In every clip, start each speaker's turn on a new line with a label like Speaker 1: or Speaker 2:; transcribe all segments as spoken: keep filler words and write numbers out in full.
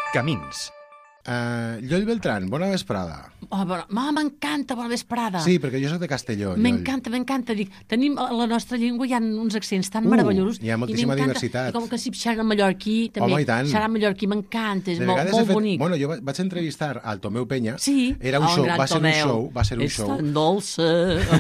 Speaker 1: Camins.
Speaker 2: Uh, Lloll Beltrán, bona vesprada.
Speaker 3: Oh, bona... M'encanta, bona vesprada.
Speaker 2: Sí, perquè jo soc de Castelló.
Speaker 3: M'encanta, m'encanta. Dic, tenim a la nostra llengua, hi ha uns accents tan
Speaker 2: Uh,
Speaker 3: meravellosos.
Speaker 2: hi ha moltíssima diversitat.
Speaker 3: I com que si xerran mallorquí, també.
Speaker 2: Home, i tant.
Speaker 3: Xerran mallorquí, m'encanta, és
Speaker 2: De
Speaker 3: molt,
Speaker 2: vegades
Speaker 3: molt
Speaker 2: he fet...
Speaker 3: bonic.
Speaker 2: Bueno, jo va- vaig entrevistar al Tomeu Peña.
Speaker 3: Sí.
Speaker 2: Era un
Speaker 3: Oh,
Speaker 2: show,
Speaker 3: gran
Speaker 2: va ser un
Speaker 3: Tomeu.
Speaker 2: show, va ser un
Speaker 3: És
Speaker 2: show.
Speaker 3: tan dolce.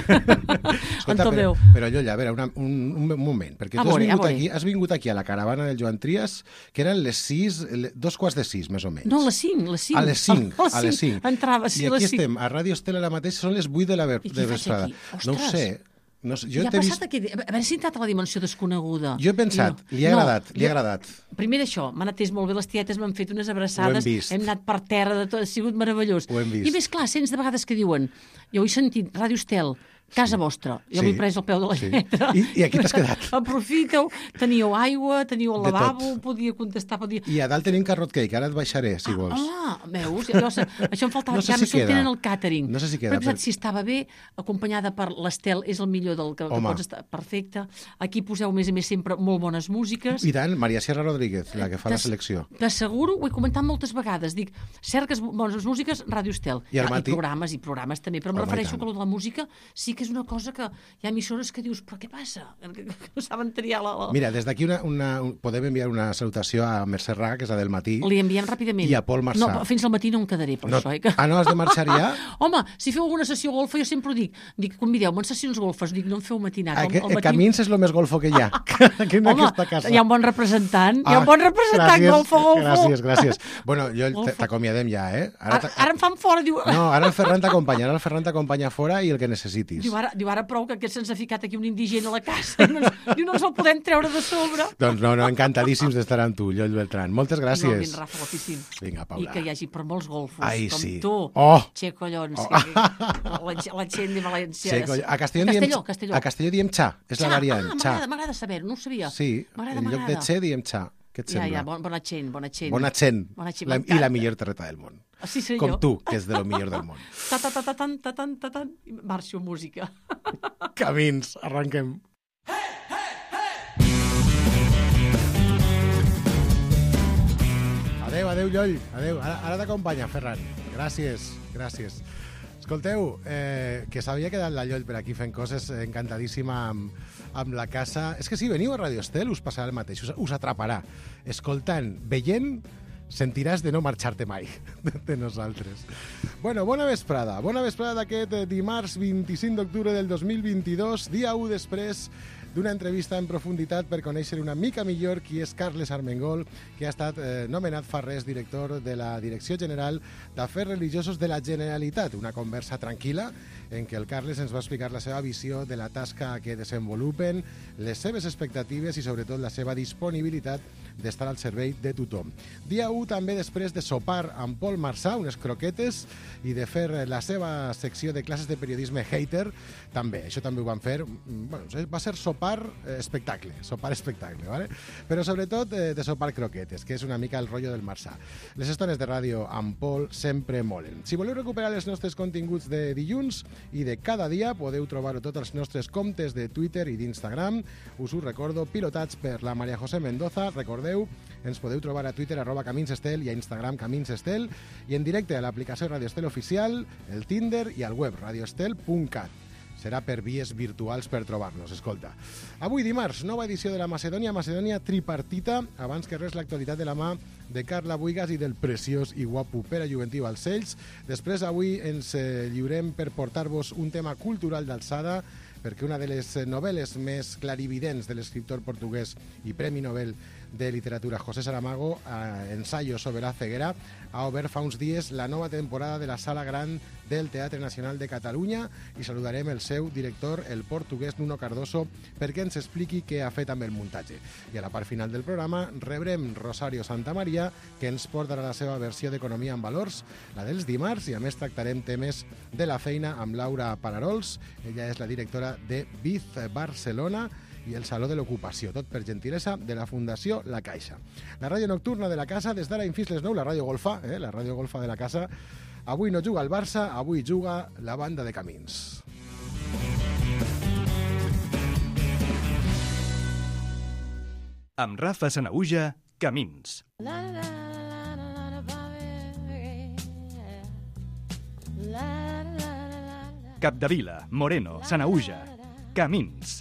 Speaker 2: Escolta,
Speaker 3: En Tomeu.
Speaker 2: però, però Llolla, a veure, una, un, un moment, perquè
Speaker 3: A
Speaker 2: tu has
Speaker 3: veure, a
Speaker 2: vingut,
Speaker 3: veure.
Speaker 2: aquí, has vingut aquí a la caravana del Joan Trias, que eren les sis, le- dos quarts de sis, més o menys.
Speaker 3: No, a les cinc, a les cinc.
Speaker 2: A les cinc, a les cinc.
Speaker 3: Entrava, sí,
Speaker 2: I
Speaker 3: a
Speaker 2: aquí
Speaker 3: les cinc.
Speaker 2: estem, a Ràdio Estel ara mateix, són les vuit de la ver-
Speaker 3: I què
Speaker 2: de
Speaker 3: faig
Speaker 2: vesprada.
Speaker 3: aquí?
Speaker 2: No ho
Speaker 3: Ostres.
Speaker 2: sé. No sé. Jo
Speaker 3: Ja ha
Speaker 2: t'he
Speaker 3: passat
Speaker 2: vist...
Speaker 3: aquí, a veure si he entrat a la dimensió desconeguda.
Speaker 2: Jo he pensat,
Speaker 3: No,
Speaker 2: li ha
Speaker 3: no,
Speaker 2: agradat, li ha
Speaker 3: jo-
Speaker 2: agradat.
Speaker 3: Primer això, m'han atès molt bé, les tietes m'han fet unes abraçades,
Speaker 2: Ho hem vist.
Speaker 3: hem anat per terra, de tot, ha sigut meravellós.
Speaker 2: Ho hem vist.
Speaker 3: I més clar, sents de vegades que diuen, jo he sentit Ràdio Estel, casa vostra, jo
Speaker 2: Sí.
Speaker 3: m'he pres el peu de la
Speaker 2: Sí.
Speaker 3: lletra.
Speaker 2: I- i aquí t'has quedat.
Speaker 3: Aprofiteu, teníeu aigua, teníeu el
Speaker 2: De
Speaker 3: lavabo,
Speaker 2: tot.
Speaker 3: podia contestar, podia...
Speaker 2: I a dalt tenim carrot cake, ara et baixaré, si vols.
Speaker 3: Ah, veus? Jo, això em faltava,
Speaker 2: No sé
Speaker 3: ja
Speaker 2: si
Speaker 3: me sortien
Speaker 2: queda.
Speaker 3: en el càtering.
Speaker 2: No sé si queda,
Speaker 3: Però he pensat,
Speaker 2: però-
Speaker 3: si estava bé, acompanyada per l'Estel, és el millor del que, que
Speaker 2: Home.
Speaker 3: pots estar. Perfecte. Aquí poseu, a més a més, sempre molt bones músiques.
Speaker 2: I tant, Maria Sierra Rodríguez, la que fa la
Speaker 3: T'ass-
Speaker 2: selecció.
Speaker 3: T'asseguro, ho he comentat moltes vegades, dic, cerques bones músiques, Ràdio Estel.
Speaker 2: I al
Speaker 3: Ah,
Speaker 2: matí-
Speaker 3: I programes, i programes també, però em
Speaker 2: Home, i
Speaker 3: refereixo
Speaker 2: tant.
Speaker 3: que lo de la música sí que és una cosa que hi ha emissores que dius, però què passa? Que, que no saben triar la... la...
Speaker 2: Mira, des d'aquí una, una, un- podem enviar una salutació a Mercè Rà, que és la del matí.
Speaker 3: Li enviem ràpidament.
Speaker 2: I a Pol Marçà.
Speaker 3: No, però fins al matí no em quedaré, per
Speaker 2: No,
Speaker 3: això. Eh? Que...
Speaker 2: ah, no, has de marxar ja?
Speaker 3: Home, si feu alguna sessió golfa, jo sempre ho dic. Dic, convideu-me en sessions golfes. Dic, no em feu matinat.
Speaker 2: Aquest,
Speaker 3: Al
Speaker 2: el
Speaker 3: matí...
Speaker 2: Camins és el més golfo que hi ha, aquí en
Speaker 3: Home,
Speaker 2: aquesta casa.
Speaker 3: hi ha un bon representant. Hi ha
Speaker 2: Ah,
Speaker 3: un bon representant,
Speaker 2: gràcies,
Speaker 3: golfo, golfo.
Speaker 2: Gràcies, gràcies. Bueno, jo
Speaker 3: Golfo.
Speaker 2: t'acomiadem ja, eh?
Speaker 3: Ara,
Speaker 2: t'ha-
Speaker 3: ara em fan fora, diu...
Speaker 2: No, ara el Ferran t'acompanya, ara el Ferran t'acompanya fora i el que necessitis.
Speaker 3: Diu ara, diu, ara prou que aquest se'ns ha ficat aquí un indigent a la casa. I no, ens- diu, no ens el podem treure de sobre.
Speaker 2: Doncs no, no, encantadíssims d'estar amb tu, Lloll Beltrán. Moltes
Speaker 3: No,
Speaker 2: gràcies.
Speaker 3: vine, Rafa, a l'oficina.
Speaker 2: Vinga, Paula.
Speaker 3: I que hi hagi per molts golfos,
Speaker 2: Ai,
Speaker 3: com
Speaker 2: sí.
Speaker 3: tu.
Speaker 2: Oh!
Speaker 3: Che, collons.
Speaker 2: Oh.
Speaker 3: Que, la, la gent de València.
Speaker 2: Sí, coll- a Castelló,
Speaker 3: Castelló,
Speaker 2: diem,
Speaker 3: Castelló.
Speaker 2: A Castelló diem xa, és la
Speaker 3: Xa.
Speaker 2: variant.
Speaker 3: Ah,
Speaker 2: xa.
Speaker 3: m'agrada, m'agrada saber-ho, no ho sabia.
Speaker 2: Sí,
Speaker 3: M'agrada,
Speaker 2: en lloc de
Speaker 3: m'agrada.
Speaker 2: xe diem xa. Què et
Speaker 3: Ja,
Speaker 2: sembla?
Speaker 3: ja, bon, bona gent, bona gent.
Speaker 2: Bona gent.
Speaker 3: Bona gent,
Speaker 2: La, I
Speaker 3: m'encanta.
Speaker 2: la millor terreta del món.
Speaker 3: Així seré
Speaker 2: Com
Speaker 3: jo.
Speaker 2: tu, que és de lo millor del món.
Speaker 3: Ta, ta, ta, ta, tan, ta, tan, ta, tan. I marxo música.
Speaker 2: Camins, arranquem. Adéu, adéu, Lloll. Adéu. Ara, ara t'acompanya, Ferran. Gràcies, gràcies. Escolteu, eh, que s'havia quedat la Lloll per aquí fent coses encantadíssima amb, amb la casa. És que si veniu a Radio Estel us passarà el mateix, us, us atraparà. Escoltant, veient, sentiràs de no marxar-te mai de, de nosaltres. Bueno, bona vesprada. Bona vesprada d'aquest eh, dimarts vint-i-cinc d'octubre del dos mil vint-i-dos, dia u després d'una entrevista en profunditat per conèixer una mica millor qui és Carles Armengol, que ha estat eh, nomenat fa res director de la Direcció General d'Afers Religiosos de la Generalitat. Una conversa tranquil·la en què el Carles ens va explicar la seva visió de la tasca que desenvolupen, les seves expectatives i sobretot la seva disponibilitat d'estar al servei de tothom. Dia u també després de sopar amb Pol Marçà, unes croquetes, i de fer la seva secció de classes de periodisme hater, també, això també ho van fer. Bueno, va ser sopar eh, espectacle, sopar espectacle, ¿vale? Però sobretot eh, de sopar croquetes, que és una mica el rotllo del Marçà. Les estones de ràdio amb Pol sempre molen. Si voleu recuperar els nostres continguts de dilluns i de cada dia, podeu trobar-ho tots els nostres comptes de Twitter i d'Instagram. Us ho recordo, pilotats per la Maria José Mendoza. Recordeu, ens podeu trobar a Twitter arroba Camins Estel i a Instagram Camins Estel i en directe a l'aplicació Radio Estel Oficial, el Tinder i al web radioestel punt cat. Serà per vies virtuals per trobar-nos, escolta. Avui dimarts, nova edició de la Macedònia, Macedònia tripartita, abans que res l'actualitat de la mà de Carla Buigas i del preciós i guapo Pere Juventiu als Cells. Després avui ens eh, lliurem per portar-vos un tema cultural d'alçada, perquè una de les novel·les més clarividents de l'escriptor portuguès i Premi Nobel de Literatura José Saramago, eh, Ensayo sobre la ceguera, ha obert fa uns dies la nova temporada de la Sala Gran del Teatre Nacional de Catalunya i saludarem el seu director, el portuguès Nuno Cardoso, perquè ens expliqui què ha fet amb el muntatge. I a la part final del programa rebrem Rosario Santamaria, que ens portarà la seva versió d'Economia en Valors, la dels dimarts, i a més tractarem temes de la feina amb Laura Pararols. Ella és la directora de Biz Barcelona i el Saló de l'Ocupació, tot per gentilesa de la Fundació La Caixa. La ràdio nocturna de la casa, des d'ara fins les nou, la ràdio golfa, eh? la ràdio golfa de la casa. Avui no juga el Barça, avui juga la banda de Camins.
Speaker 1: Amb Rafa Sanaüja, Camins.
Speaker 4: La la la la la
Speaker 1: Capdevila, Moreno, Sanaüja, Camins.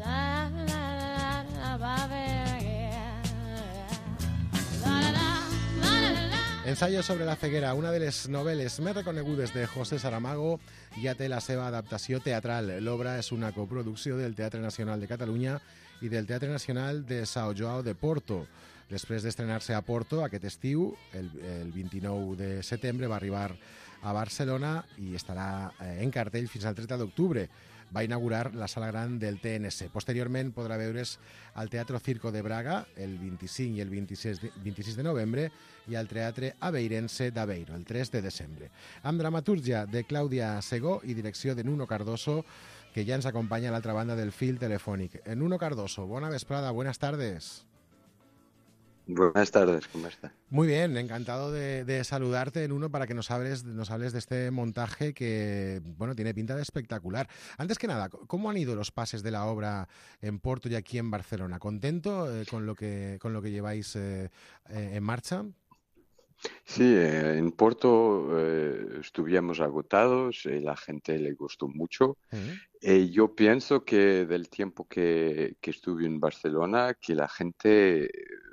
Speaker 2: Ensayo sobre la ceguera, una de les novel·les més reconegudes de José Saramago, ja té la seva adaptació teatral. L'obra és una coproducció del Teatre Nacional de Catalunya i del Teatre Nacional de São João de Porto. Després d'estrenar-se a Porto aquest estiu, el, el vint-i-nou de setembre, va arribar a Barcelona i estarà en cartell fins al trenta d'octubre. Va inaugurar la sala gran del T N C. Posteriorment podrà veure's al Teatro Circo de Braga el vint-i-cinc i el vint-i-sis de, vint-i-sis de novembre i al Teatre Aveirense d'Aveiro el tres de desembre. Amb dramatúrgia de Clàudia Segó i direcció de Nuno Cardoso, que ja ens acompanya a l'altra banda del fil telefònic. Nuno Cardoso, bona vesprada, buenas tardes.
Speaker 4: Buenas tardes, ¿cómo está?
Speaker 2: Muy bien, encantado de, de saludarte, Nuno, para que nos hables, nos hables de este montaje que, bueno, tiene pinta de espectacular. Antes que nada, ¿cómo han ido los pases de la obra en Porto y aquí en Barcelona? ¿Contento eh, con lo que con lo que lleváis eh, eh, en marcha?
Speaker 4: Sí, eh, en Porto eh, estuvimos agotados y la gente le gustó mucho. Uh-huh. Eh, yo pienso que del tiempo que, que estuve en Barcelona, que la gente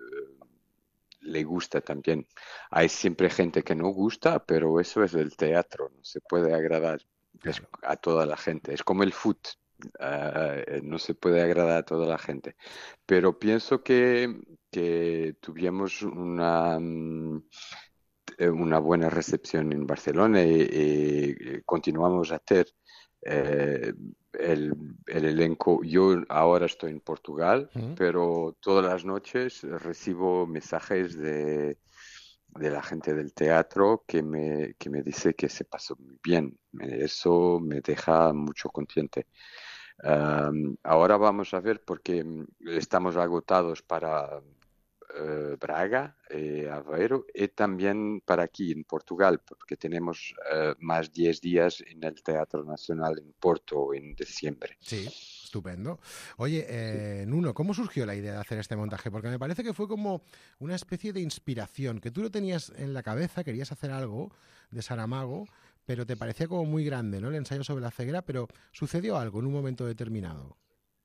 Speaker 4: le gusta también. Hay siempre gente que no gusta, pero eso es el teatro, no se puede agradar claro. a toda la gente. Es como el fútbol, uh, no se puede agradar a toda la gente. Pero pienso que, que tuvimos una, una buena recepción en Barcelona y, y continuamos a hacer eh, El, el elenco. Yo ahora estoy en Portugal, uh-huh. pero todas las noches recibo mensajes de, de la gente del teatro que me, que me dice que se pasó muy bien. Eso me deja mucho contente. Um, ahora vamos a ver porque estamos agotados para uh, Braga, eh, Aveiro y también para aquí en Portugal, porque tenemos uh, más diez días en el Teatro Nacional en Porto en diciembre.
Speaker 2: Sí, estupendo. Oye, eh, sí. Nuno, ¿cómo surgió la idea de hacer este montaje? Porque me parece que fue como una especie de inspiración, que tú lo tenías en la cabeza, querías hacer algo de Saramago, pero te parecía como muy grande, ¿no? El ensayo sobre la ceguera, pero sucedió algo en un momento determinado.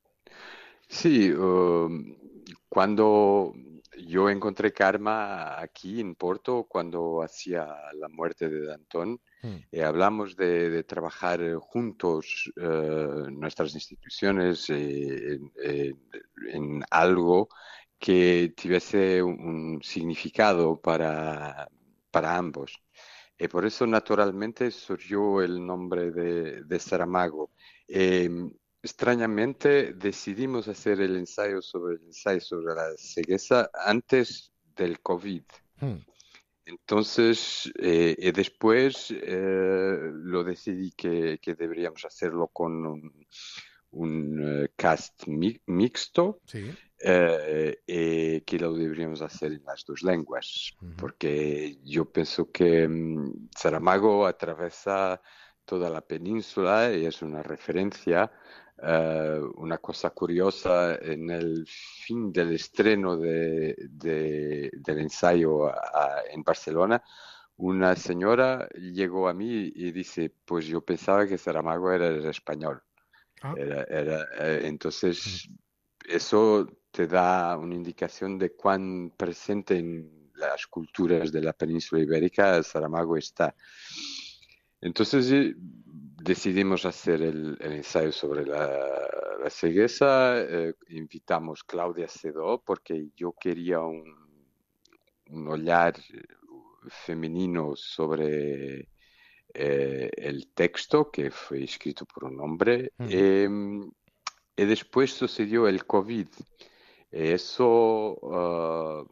Speaker 4: Sí, uh, cuando yo encontré karma aquí en Porto, cuando hacía la muerte de Danton, mm. eh, hablamos de, de trabajar juntos uh, nuestras instituciones eh, eh, en algo que tuviese un significado para, para ambos. Y por eso naturalmente surgió el nombre de, de Saramago. Eh, Extrañamente decidimos hacer el ensayo sobre el ensayo sobre la ceguera antes del COVID. Hmm. Entonces, eh, y después eh, lo decidí que, que deberíamos hacerlo con un, un uh, cast mi- mixto, sí. eh, y que lo deberíamos hacer en las dos lenguas, uh-huh. porque yo pienso que um, Saramago atraviesa toda la península y es una referencia. Uh, una cosa curiosa, en el fin del estreno de, de, del ensayo a, a, en Barcelona, una señora llegó a mí y dice, pues yo pensaba que Saramago era el español. Ah. Era, era, eh, entonces, eso te da una indicación de cuán presente en las culturas de la península ibérica Saramago está. Entonces decidimos hacer el, el ensayo sobre la, la ceguera, eh, invitamos a Clàudia Segó porque yo quería un, un olhar femenino sobre eh, el texto que fue escrito por un hombre. Uh-huh. eh, y después sucedió el COVID. Eso uh,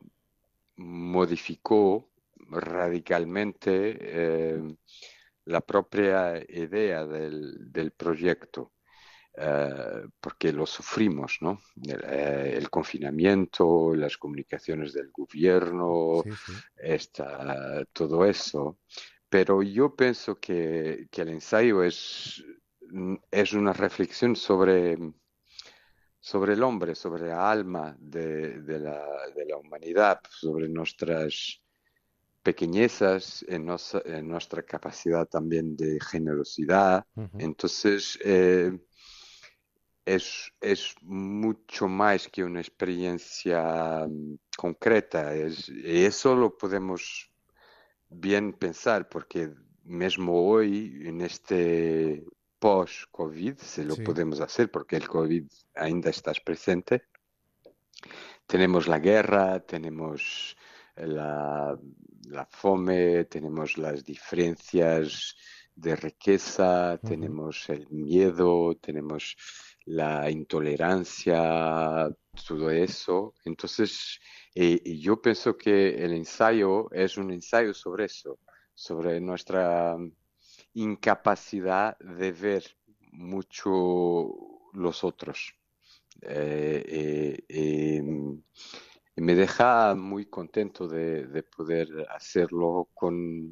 Speaker 4: modificó radicalmente eh, la propia idea del, del proyecto, uh, porque lo sufrimos, ¿no? El, eh, el confinamiento, las comunicaciones del gobierno, sí, sí. Esta, todo eso. Pero yo pienso que, que el ensayo es, es una reflexión sobre, sobre el hombre, sobre la alma de, de, la, de la humanidad, sobre nuestras pequeñezas, en, nos, en nuestra capacidad también de generosidad.
Speaker 2: Uh-huh.
Speaker 4: Entonces, eh, es, es mucho más que una experiencia um, concreta. Es, y eso lo podemos bien pensar, porque mismo hoy, en este post-COVID, se lo
Speaker 2: Sí.
Speaker 4: podemos hacer, porque el COVID ainda está presente. Tenemos la guerra, tenemos la, la fome, tenemos las diferencias de riqueza,
Speaker 2: Uh-huh.
Speaker 4: tenemos el miedo, tenemos la intolerancia, todo eso. Entonces, eh, yo pienso que el ensayo es un ensayo sobre eso, sobre nuestra incapacidad de ver mucho los otros. Eh, eh, eh, y me deja muy contento de, de poder hacerlo con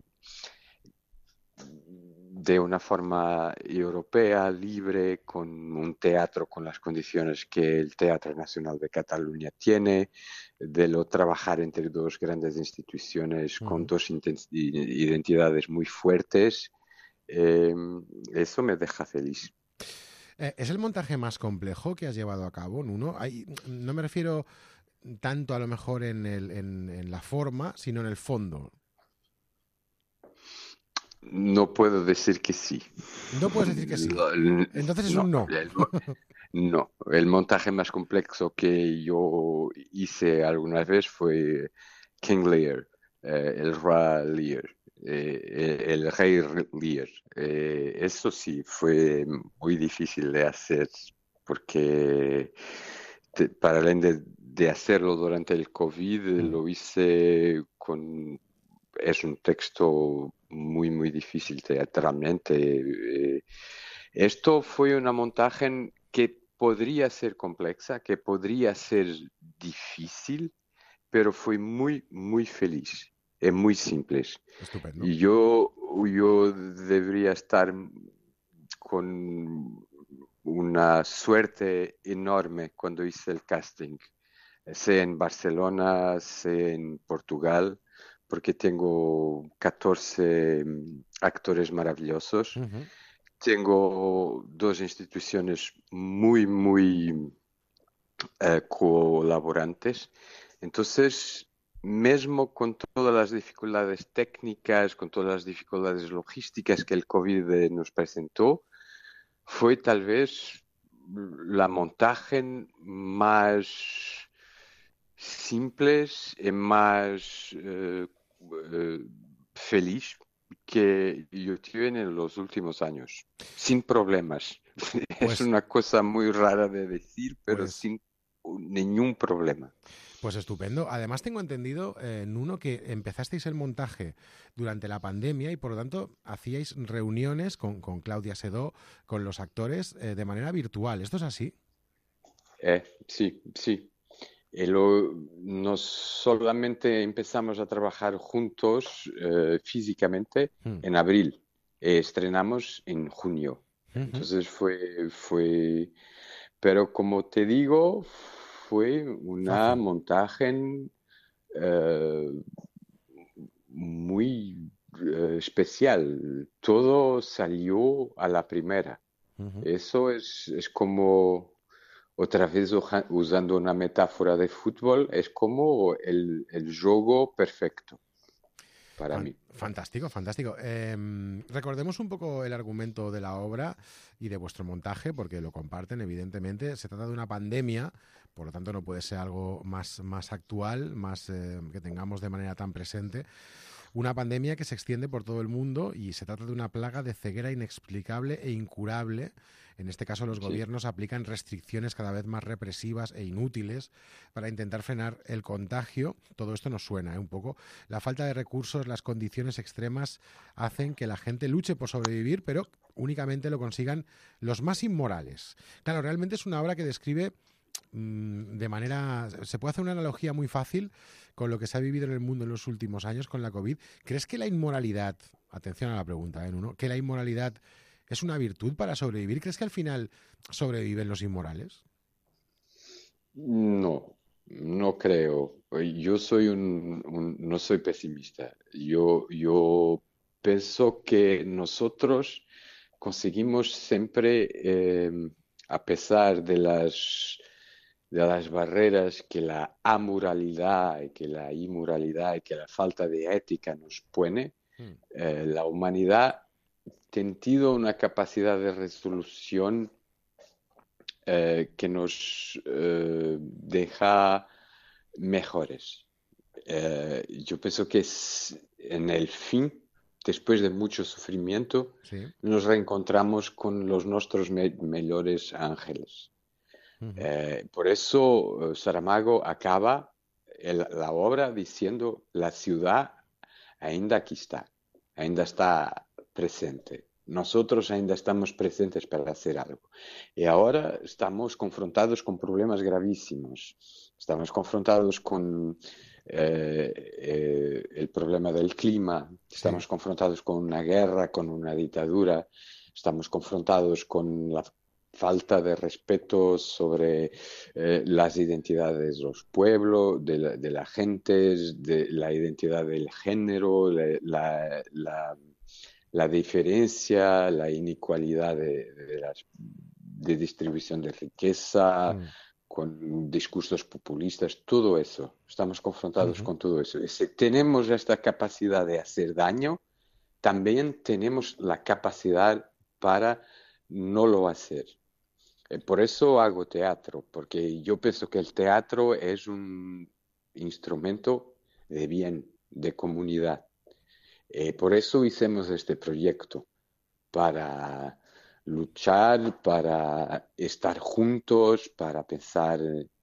Speaker 4: de una forma europea, libre, con un teatro con las condiciones que el Teatro Nacional de Cataluña tiene, de lo trabajar entre dos grandes instituciones
Speaker 2: Uh-huh.
Speaker 4: con dos identidades muy fuertes. Eh, eso me deja feliz.
Speaker 2: Eh, ¿Es el montaje más complejo que has llevado a cabo, Nuno? Hay, no me refiero tanto a lo mejor en, el, en, en la forma, sino en el fondo.
Speaker 4: No puedo decir que sí.
Speaker 2: No puedes decir que sí. Entonces es
Speaker 4: no,
Speaker 2: un no.
Speaker 4: El, no, el montaje más complejo que yo hice alguna vez fue King Lear, eh, el Rey Lear, eh, el Rey Lear. Eh, eso sí, fue muy difícil de hacer porque te, para de, de hacerlo durante el COVID mm. lo hice con... Es un texto muy, muy difícil teatralmente. Eh, esto fue una montaje que podría ser compleja, que podría ser difícil, pero fue muy, muy feliz. Es muy simple.
Speaker 2: Estupendo.
Speaker 4: Y yo, yo debería estar con una suerte enorme cuando hice el casting, sea en Barcelona, sea en Portugal, porque tengo catorce actores maravillosos.
Speaker 2: Uh-huh.
Speaker 4: Tengo dos instituciones muy, muy eh, colaborantes. Entonces, mismo con todas las dificultades técnicas, con todas las dificultades logísticas que el COVID nos presentó, fue tal vez la montaje más simples y más eh, eh, feliz que yo tuve en los últimos años, sin problemas.
Speaker 2: Pues,
Speaker 4: es una cosa muy rara de decir, pero
Speaker 2: pues,
Speaker 4: sin ningún problema.
Speaker 2: Pues estupendo. Además tengo entendido, eh, Nuno, que empezasteis el montaje durante la pandemia y por lo tanto hacíais reuniones con, con Claudia Sedó, con los actores, eh, de manera virtual. ¿Esto es así?
Speaker 4: Eh, sí, sí. Y lo, no solamente empezamos a trabajar juntos eh, físicamente hmm. en abril, eh, estrenamos en junio. Uh-huh. Entonces fue, fue, pero como te digo, fue una Fácil. montaje eh, muy eh, especial. Todo salió a la primera. Uh-huh. Eso es, es como... Otra vez usando una metáfora de fútbol, es como el, el juego perfecto para
Speaker 2: Fan,
Speaker 4: mí.
Speaker 2: Fantástico, fantástico. Eh, recordemos un poco el argumento de la obra y de vuestro montaje, porque lo comparten, evidentemente. Se trata de una pandemia, por lo tanto no puede ser algo más, más actual, más eh, que tengamos de manera tan presente. Una pandemia que se extiende por todo el mundo y se trata de una plaga de ceguera inexplicable e incurable. En este caso, los sí. gobiernos aplican restricciones cada vez más represivas e inútiles para intentar frenar el contagio. Todo esto nos suena, ¿eh? Un poco. La falta de recursos, las condiciones extremas hacen que la gente luche por sobrevivir, pero únicamente lo consigan los más inmorales. Claro, realmente es una obra que describe mmm, de manera... Se puede hacer una analogía muy fácil con lo que se ha vivido en el mundo en los últimos años con la COVID. ¿Crees que la inmoralidad... Atención a la pregunta, ¿eh, Nuno? ¿Que la inmoralidad... ¿Es una virtud para sobrevivir? ¿Crees que al final sobreviven los inmorales?
Speaker 4: No, No creo. Yo soy un, un- no soy pesimista. Yo, yo pienso que nosotros conseguimos siempre, eh, a pesar de las, de las barreras que la amoralidad y que la inmoralidad y que la falta de ética nos pone,
Speaker 2: Mm.
Speaker 4: eh, la humanidad ha tenido una capacidad de resolución eh, que nos eh, deja mejores. Eh, yo pienso que es en el fin, después de mucho sufrimiento,
Speaker 2: Sí.
Speaker 4: nos reencontramos con los nuestros me- mejores ángeles.
Speaker 2: Ujú.
Speaker 4: Eh, por eso eh, Saramago acaba el- la obra diciendo la ciudad ainda aquí está, ainda está presente. Nosotros ainda estamos presentes para hacer algo. Y ahora estamos confrontados con problemas gravísimos. Estamos confrontados con eh, eh, el problema del clima,
Speaker 2: Sí.
Speaker 4: estamos confrontados con una guerra, con una dictadura, estamos confrontados con la falta de respeto sobre eh, las identidades de los pueblos, de la, de la gente, de la identidad del género, la, la, la, la diferencia, la inequalidad de, de, las, de distribución de riqueza,
Speaker 2: Mm.
Speaker 4: con discursos populistas, todo eso. Estamos confrontados
Speaker 2: Ujú.
Speaker 4: con todo eso. Y si tenemos esta capacidad de hacer daño, también tenemos la capacidad para no lo hacer. Eh, Por eso hago teatro, porque yo pienso que el teatro es un instrumento de bien, de comunidad. Eh, por eso hicimos este proyecto, para luchar, para estar juntos, para pensar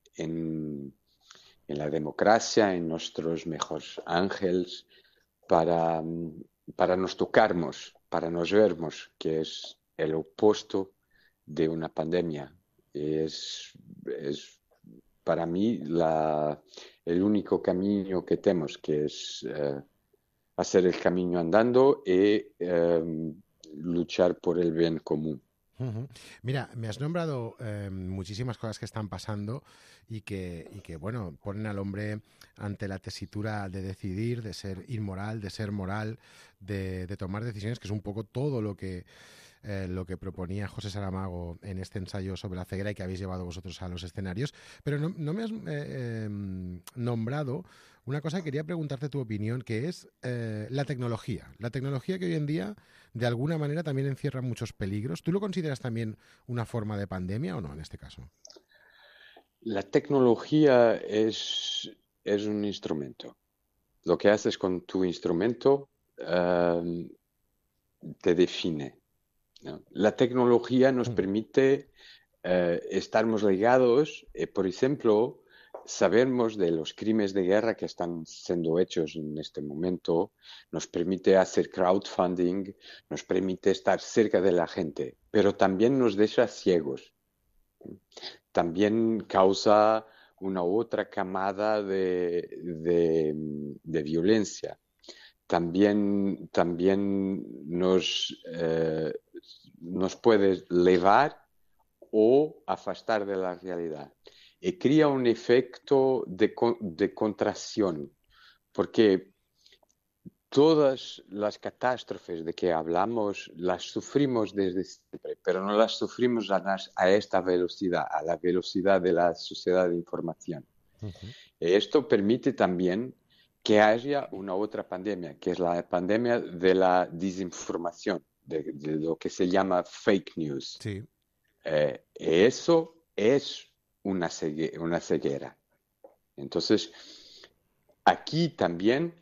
Speaker 4: en, en la democracia, en nuestros mejores ángeles, para, para nos tocarnos, para nos vermos, que es el opuesto de una pandemia. Es, es para mí la, el único camino que tenemos, que es eh, hacer el camino andando y eh, luchar por el bien común.
Speaker 2: Ujú. Mira, me has nombrado eh, muchísimas cosas que están pasando y que, y que, bueno, ponen al hombre ante la tesitura de decidir, de ser inmoral, de ser moral, de, de tomar decisiones, que es un poco todo lo que, eh, lo que proponía José Saramago en este ensayo sobre la ceguera y que habéis llevado vosotros a los escenarios. Pero no, no me has eh, eh, nombrado una cosa que quería preguntarte tu opinión, que es eh, la tecnología. La tecnología que hoy en día, de alguna manera, también encierra muchos peligros. ¿Tú lo consideras también una forma de pandemia o no, en este caso?
Speaker 4: La tecnología es, es un instrumento. Lo que haces con tu instrumento eh, te define, ¿no? La tecnología nos
Speaker 2: Mm.
Speaker 4: permite eh, estarmos ligados, eh, por ejemplo, sabemos de los crímenes de guerra que están siendo hechos en este momento, nos permite hacer crowdfunding, nos permite estar cerca de la gente, pero también nos deja ciegos. También causa una otra camada de, de, de violencia. También, también nos, eh, nos puede llevar o afastar de la realidad. Y crea un efecto de, de contracción, porque todas las catástrofes de que hablamos las sufrimos desde siempre, pero no las sufrimos a, las, a esta velocidad, a la velocidad de la sociedad de información.
Speaker 2: Uh-huh.
Speaker 4: Y esto permite también que haya una otra pandemia, que es la pandemia de la desinformación, de, de lo que se llama fake news.
Speaker 2: Sí.
Speaker 4: Eh, eso es una, cegue, una ceguera. Entonces, aquí también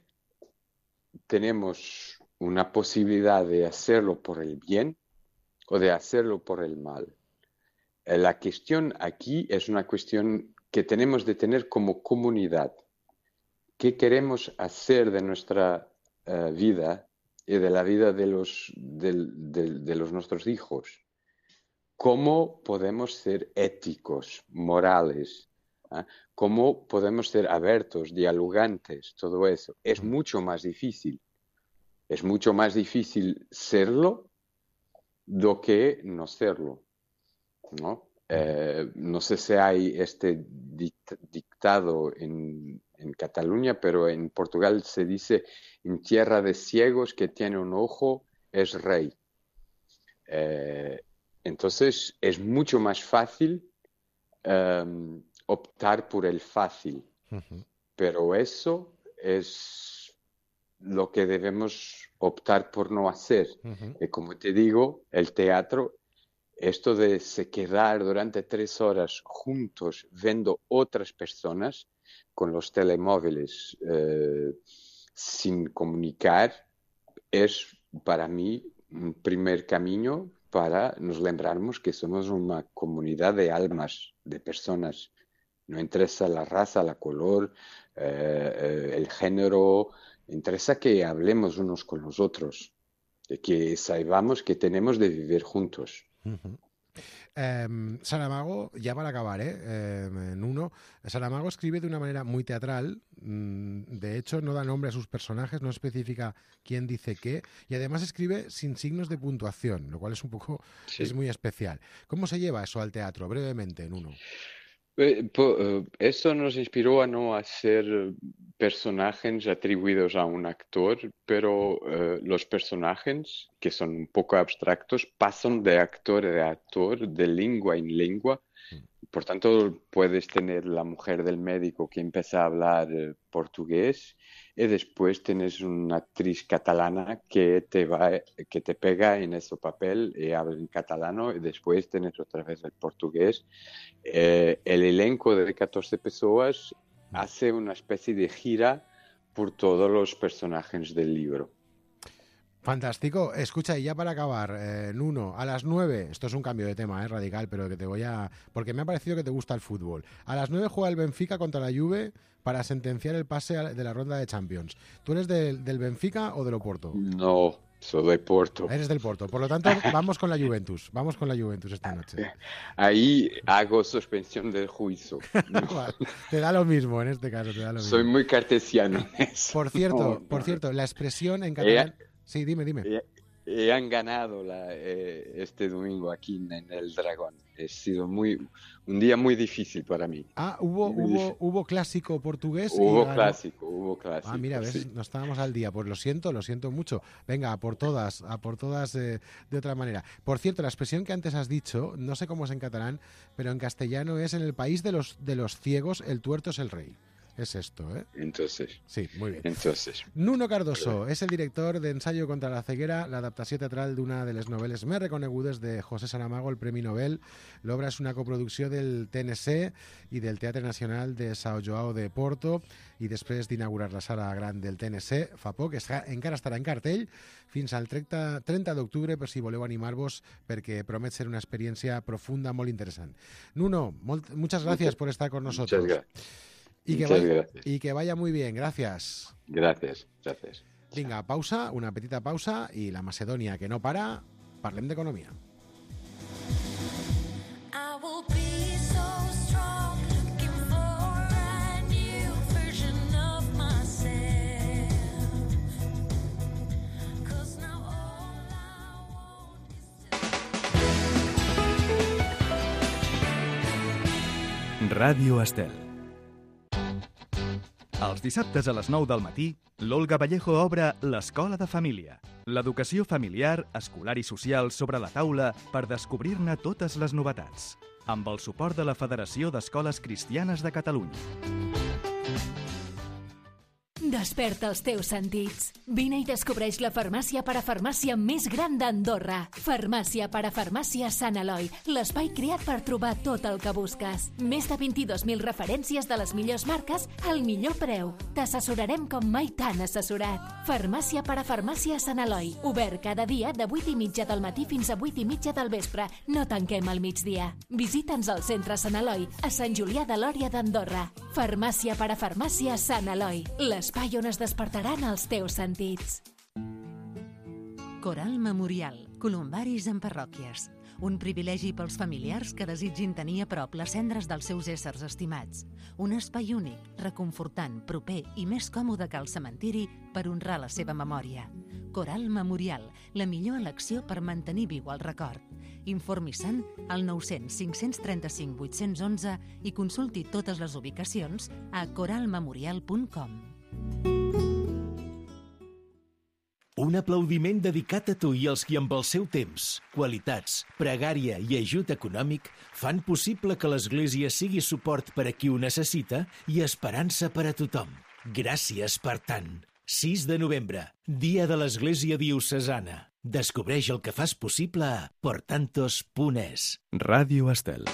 Speaker 4: tenemos una posibilidad de hacerlo por el bien o de hacerlo por el mal. Eh, la cuestión aquí es una cuestión que tenemos de tener como comunidad. ¿Qué queremos hacer de nuestra uh, vida y de la vida de los, de, de, de los nuestros hijos? ¿Cómo podemos ser éticos, morales? ¿eh? ¿Cómo podemos ser abiertos, dialogantes? Todo eso es
Speaker 2: Mm.
Speaker 4: mucho más difícil. Es mucho más difícil serlo do que no serlo, ¿no? Eh, no sé si hay este dict- dictado en, en Cataluña, pero en Portugal se dice: en tierra de ciegos que tiene un ojo es rey. Eh, entonces es mucho más fácil um, optar por el fácil,
Speaker 2: Ujú.
Speaker 4: pero eso es lo que debemos optar por no hacer.
Speaker 2: Ujú.
Speaker 4: Y como te digo, el teatro, esto de se quedar durante tres horas juntos viendo otras personas con los telemóviles eh, sin comunicar, es para mí un primer camino para nos lembrarmos que somos una comunidad de almas, de personas. No interesa la raza, la color, eh, eh, el género, interesa que hablemos unos con los otros, de que saibamos que tenemos de vivir juntos.
Speaker 2: Ujú. Eh, Saramago, ya para acabar, ¿eh? Eh, en uno, Saramago escribe de una manera muy teatral, mm, de hecho no da nombre a sus personajes, no especifica quién dice qué, y además escribe sin signos de puntuación, lo cual es un poco,
Speaker 4: Sí.
Speaker 2: es muy especial. ¿Cómo se lleva eso al teatro? Brevemente, en uno.
Speaker 4: Eh, po- eh, Eso nos inspiró a no hacer personajes atribuidos a un actor, pero eh, los personajes, que son un poco abstractos, pasan de actor a actor, de lengua en lengua. Por tanto, puedes tener la mujer del médico que empieza a hablar eh, portugués y después tienes una actriz catalana que te va, que te pega en ese papel y habla en catalano, y después tienes otra vez el portugués. Eh, el elenco de catorce personas hace una especie de gira por todos los personajes del libro.
Speaker 2: Fantástico. Escucha, y ya para acabar, eh, Nuno, a las nueve, esto es un cambio de tema, eh, radical, pero que te voy a... porque me ha parecido que te gusta el fútbol. A las nueve juega el Benfica contra la Juve para sentenciar el pase a- de la ronda de Champions. ¿Tú eres del, del Benfica o del Oporto?
Speaker 4: No, soy de Porto.
Speaker 2: Eres del Porto. Por lo tanto, vamos con la Juventus. Vamos con la Juventus esta noche.
Speaker 4: Ahí hago suspensión del juicio. No,
Speaker 2: Vale, te da lo mismo en este caso, te da lo mismo.
Speaker 4: soy muy cartesiano en eso.
Speaker 2: Por cierto,
Speaker 4: No,
Speaker 2: por
Speaker 4: no.
Speaker 2: cierto, la expresión en catalán... Sí, dime, dime.
Speaker 4: Y, y han ganado la, eh, este domingo aquí en, en el Dragón. Ha sido muy, un día muy difícil para mí.
Speaker 2: Ah, hubo,
Speaker 4: Muy
Speaker 2: hubo,
Speaker 4: difícil.
Speaker 2: hubo clásico portugués. y
Speaker 4: Hubo
Speaker 2: ganó-
Speaker 4: clásico, hubo clásico.
Speaker 2: Ah, mira, ves,
Speaker 4: sí.
Speaker 2: no estábamos al día. Pues lo siento, lo siento mucho. Venga, a por todas, a por todas eh, de otra manera. Por cierto, la expresión que antes has dicho, no sé cómo es en catalán, pero en castellano es: en el país de los, de los ciegos, el tuerto es el rey. Es esto, ¿eh?
Speaker 4: Entonces,
Speaker 2: Sí, muy bien.
Speaker 4: entonces.
Speaker 2: Nuno Cardoso és el director d'Ensayo contra la ceguera, l'adaptació teatral d'una de les novel·les més reconegudes de José Saramago, el Premi Nobel. L'obra és una coproducció del T N C i del Teatre Nacional de São João de Porto, i després d'inaugurar la sala gran del T N C fa poc, està, encara estarà en cartell fins al trenta, trenta d'octubre, per si voleu animar-vos, perquè promet ser una experiència profunda, molt interessant. Nuno, molt, muchas gracias por estar con nosotros.
Speaker 4: Muchas gracias.
Speaker 2: Y que,
Speaker 4: Muchas
Speaker 2: vaya,
Speaker 4: gracias.
Speaker 2: y que vaya muy bien, gracias.
Speaker 4: Gracias, gracias.
Speaker 2: Vinga, pausa, una petita pausa, i la Macedònia que no para, parlem d'economia.
Speaker 5: I will be so strong, looking for a new version of myself. 'Cause now all I want is to...
Speaker 1: Ràdio Estel. Els dissabtes a les nou del matí, l'Olga Vallejo obre l'Escola de Família. L'educació familiar, escolar i social sobre la taula per descobrir-ne totes les novetats. Amb el suport de la Federació d'Escoles Cristianes de Catalunya.
Speaker 6: Desperta els teus sentits. Vine i descobreix la farmàcia parafarmàcia més gran d'Andorra. Farmàcia parafarmàcia Sant Eloi, l'espai creat per trobar tot el que busques. Més de vint-i-dos mil referències de les millors marques al millor preu. T'assessorarem com mai t'han assessorat. Farmàcia parafarmàcia Sant Eloi, obert cada dia de vuit i mitja del matí fins a vuit i mitja del vespre. No tanquem al migdia. Visita'ns al centre Sant Eloi, a Sant Julià de Lòria d'Andorra. Farmàcia parafarmàcia Sant Eloi, l'espai on es despertaran els teus sentits.
Speaker 7: Coral Memorial, columbaris en parròquies. Un privilegi pels familiars que desitgin tenir a prop les cendres dels seus éssers estimats. Un espai únic, reconfortant, proper i més còmode que el cementiri per honrar la seva memòria. Coral Memorial, la millor elecció per mantenir viu el record. Informi Sant al nou cents cinc cents trenta-cinc vuit-cents onze i consulti totes les ubicacions a coralmemorial punt com.
Speaker 8: Un aplaudiment dedicat a tu i als qui amb el seu temps, qualitats, pregària i ajut econòmic fan possible que l'Església sigui suport per a qui ho necessita i esperança per a tothom. Gràcies per tant. sis de novembre, Dia de l'Església Diocesana. Descobreix el que fas possible a portantos punt es.
Speaker 1: Ràdio Estel.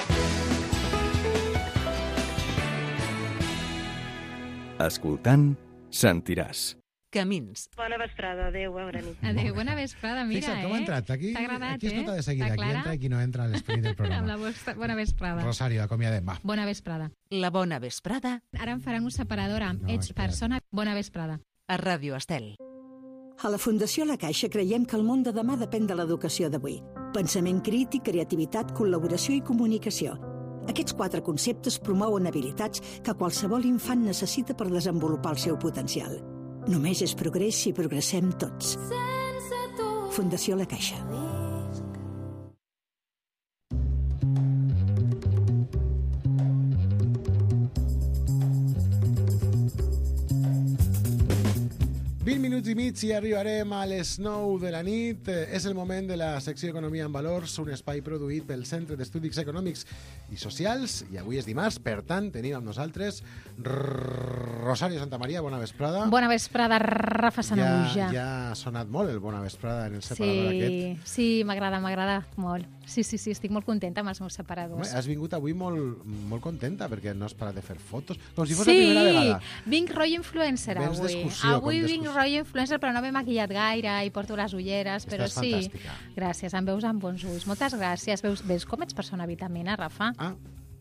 Speaker 1: Escoltant, sentiràs.
Speaker 7: Camins.
Speaker 9: Bona vesprada, adéu, bona nit.
Speaker 10: Adéu, bona vesprada, mira,
Speaker 2: Fixa't com
Speaker 10: eh?
Speaker 2: ha entrat. Aquí,
Speaker 10: T'ha agradat,
Speaker 2: aquí es nota
Speaker 10: eh?
Speaker 2: de seguida.
Speaker 10: Està
Speaker 2: Aquí
Speaker 10: clara?
Speaker 2: entra i qui no entra a l'esperit del
Speaker 10: Amb
Speaker 2: programa.
Speaker 10: la vostra... Bona vesprada.
Speaker 2: Rosario, acomiadem, va.
Speaker 10: Bona vesprada.
Speaker 7: La bona vesprada
Speaker 10: Ara em faran un separador amb
Speaker 2: No,
Speaker 10: ets
Speaker 2: espera't.
Speaker 10: persona. Bona vesprada.
Speaker 7: a Ràdio Estel.
Speaker 11: A la Fundació La Caixa creiem que el món de demà depèn de l'educació d'avui. Pensament crític, creativitat, col·laboració i comunicació. Aquests quatre conceptes promouen habilitats que qualsevol infant necessita per desenvolupar el seu potencial. Només és progrés si progressem tots. Fundació La Caixa.
Speaker 2: vint minuts i mig i arribarem a les nou de la nit. És el moment de la secció Economia en Valors, un espai produït pel Centre d'Estudis Econòmics i Socials. I avui és dimarts, per tant, tenim amb nosaltres Rosario Santamaría, bona vesprada.
Speaker 10: Bona vesprada, Rafa Sanahuja.
Speaker 2: Ja, ja ha sonat molt el bona vesprada en el separador
Speaker 10: sí,
Speaker 2: aquest.
Speaker 10: Sí, m'agrada, m'agrada molt. Sí, sí, sí, estic molt contenta amb els meus separadors.
Speaker 2: Home, has vingut avui molt, molt contenta perquè no has parat de fer fotos, com si fos
Speaker 10: sí,
Speaker 2: la primera vegada.
Speaker 10: vinc rotllo influencer
Speaker 2: Vens
Speaker 10: avui.
Speaker 2: d'excursió,
Speaker 10: Avui
Speaker 2: com
Speaker 10: vinc
Speaker 2: d'excursió.
Speaker 10: rotllo influencer, però no m'he maquillat gaire i porto les ulleres, però
Speaker 2: Estàs
Speaker 10: sí.
Speaker 2: fantàstica.
Speaker 10: Gràcies, em veus amb bons ulls. Moltes gràcies. Veus, veus com ets persona vitamina, Rafa?
Speaker 2: Ah,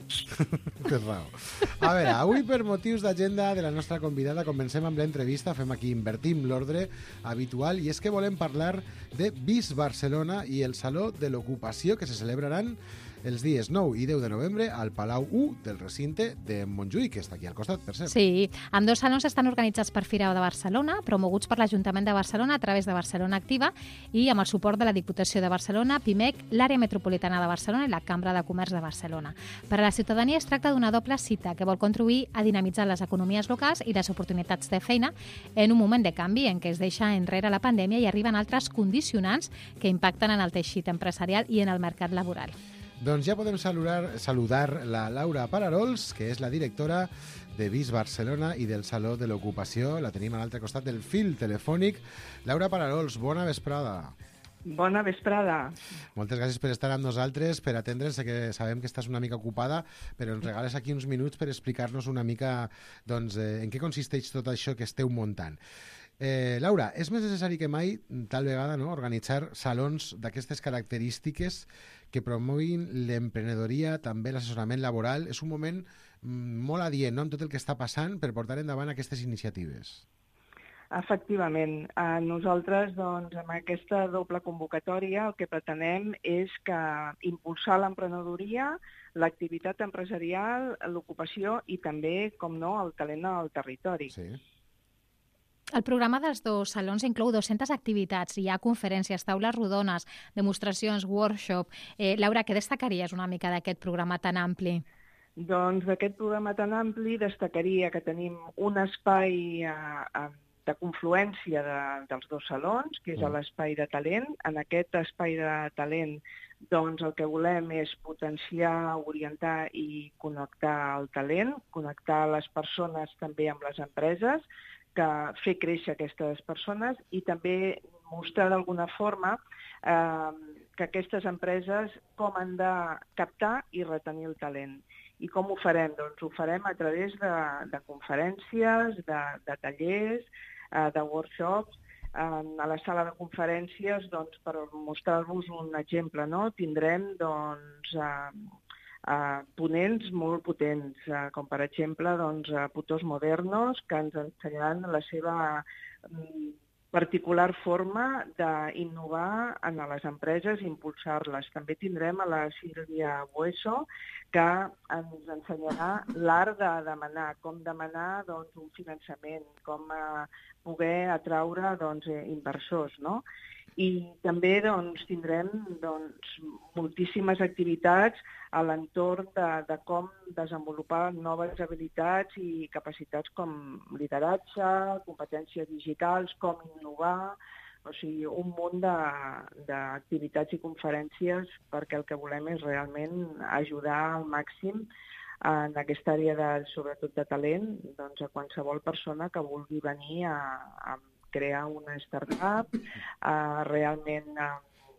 Speaker 2: tens raó. A veure, avui per motius d'agenda de la nostra convidada comencem amb l'entrevista, fem aquí, invertim l'ordre habitual, i és que volem parlar de Vis Barcelona i el Saló de l'Ocupació que se celebraran els dies nou i deu de novembre al Palau u del recinte de Montjuïc, que està aquí al costat, per cert.
Speaker 10: Sí, amb dos salons estan organitzats per Fira de Barcelona, promoguts per l'Ajuntament de Barcelona a través de Barcelona Activa i amb el suport de la Diputació de Barcelona, PIMEC, l'Àrea Metropolitana de Barcelona i la Cambra de Comerç de Barcelona. Per a la ciutadania es tracta d'una doble cita que vol contribuir a dinamitzar les economies locals i les oportunitats de feina en un moment de canvi en què es deixa enrere la pandèmia i arriben altres condicionants que impacten en el teixit empresarial i en el mercat laboral.
Speaker 2: Doncs ja podem saludar, saludar la Laura Pararols, que és la directora de Vis Barcelona i del Saló de l'Ocupació. La tenim a l'altre costat del fil telefònic. Laura Pararols, bona vesprada.
Speaker 9: Bona vesprada.
Speaker 2: Moltes gràcies per estar amb nosaltres, per atendre'ns, que sabem que estàs una mica ocupada, però ens regales aquí uns minuts per explicar-nos una mica doncs, eh, en què consisteix tot això que esteu muntant. Eh, Laura, és més necessari que mai, tal vegada, no?, organitzar salons d'aquestes característiques que promoguin l'emprenedoria, també l'assessorament laboral. És un moment mm, molt adient, no?, amb tot el que està passant per portar endavant aquestes iniciatives.
Speaker 9: Efectivament. Eh, nosaltres, doncs, amb aquesta doble convocatòria, el que pretenem és que impulsar l'emprenedoria, l'activitat empresarial, l'ocupació i també, com no, el talent al territori.
Speaker 2: Sí.
Speaker 10: El programa dels dos salons inclou dues-centes activitats. Hi ha conferències, taules rodones, demostracions, workshop. Eh, Laura, què destacaries una mica d'aquest programa tan ampli?
Speaker 9: Doncs d'aquest programa tan ampli destacaria que tenim un espai eh, eh, de confluència de, dels dos salons, que és
Speaker 2: Mm.
Speaker 9: l'espai de talent. En aquest espai de talent doncs el que volem és potenciar, orientar i connectar el talent, connectar les persones també amb les empreses, que fer créixer aquestes persones i també mostrar d'alguna forma eh, que aquestes empreses com han de captar i retenir el talent. I com ho farem? Doncs ho farem a través de, de conferències, de, de tallers, eh, de workshops. Eh, a la sala de conferències, doncs, per mostrar-vos un exemple, no? Tindrem doncs, eh, Uh, ponents molt potents, uh, com per exemple doncs, uh, Putos Modernos, que ens ensenyaran la seva um, particular forma d'innovar en les empreses i impulsar-les. També tindrem a la Sílvia Bueso, que ens ensenyarà l'art de demanar, com demanar doncs, un finançament, com uh, poder atraure doncs, inversors, no? I també doncs, tindrem doncs, moltíssimes activitats a l'entorn de, de com desenvolupar noves habilitats i capacitats com lideratge, competències digitals, com innovar, o sigui, un munt d'activitats i conferències perquè el que volem és realment ajudar al màxim en aquesta àrea, de, sobretot de talent, doncs, a qualsevol persona que vulgui venir a, a crear una startup, a realment a,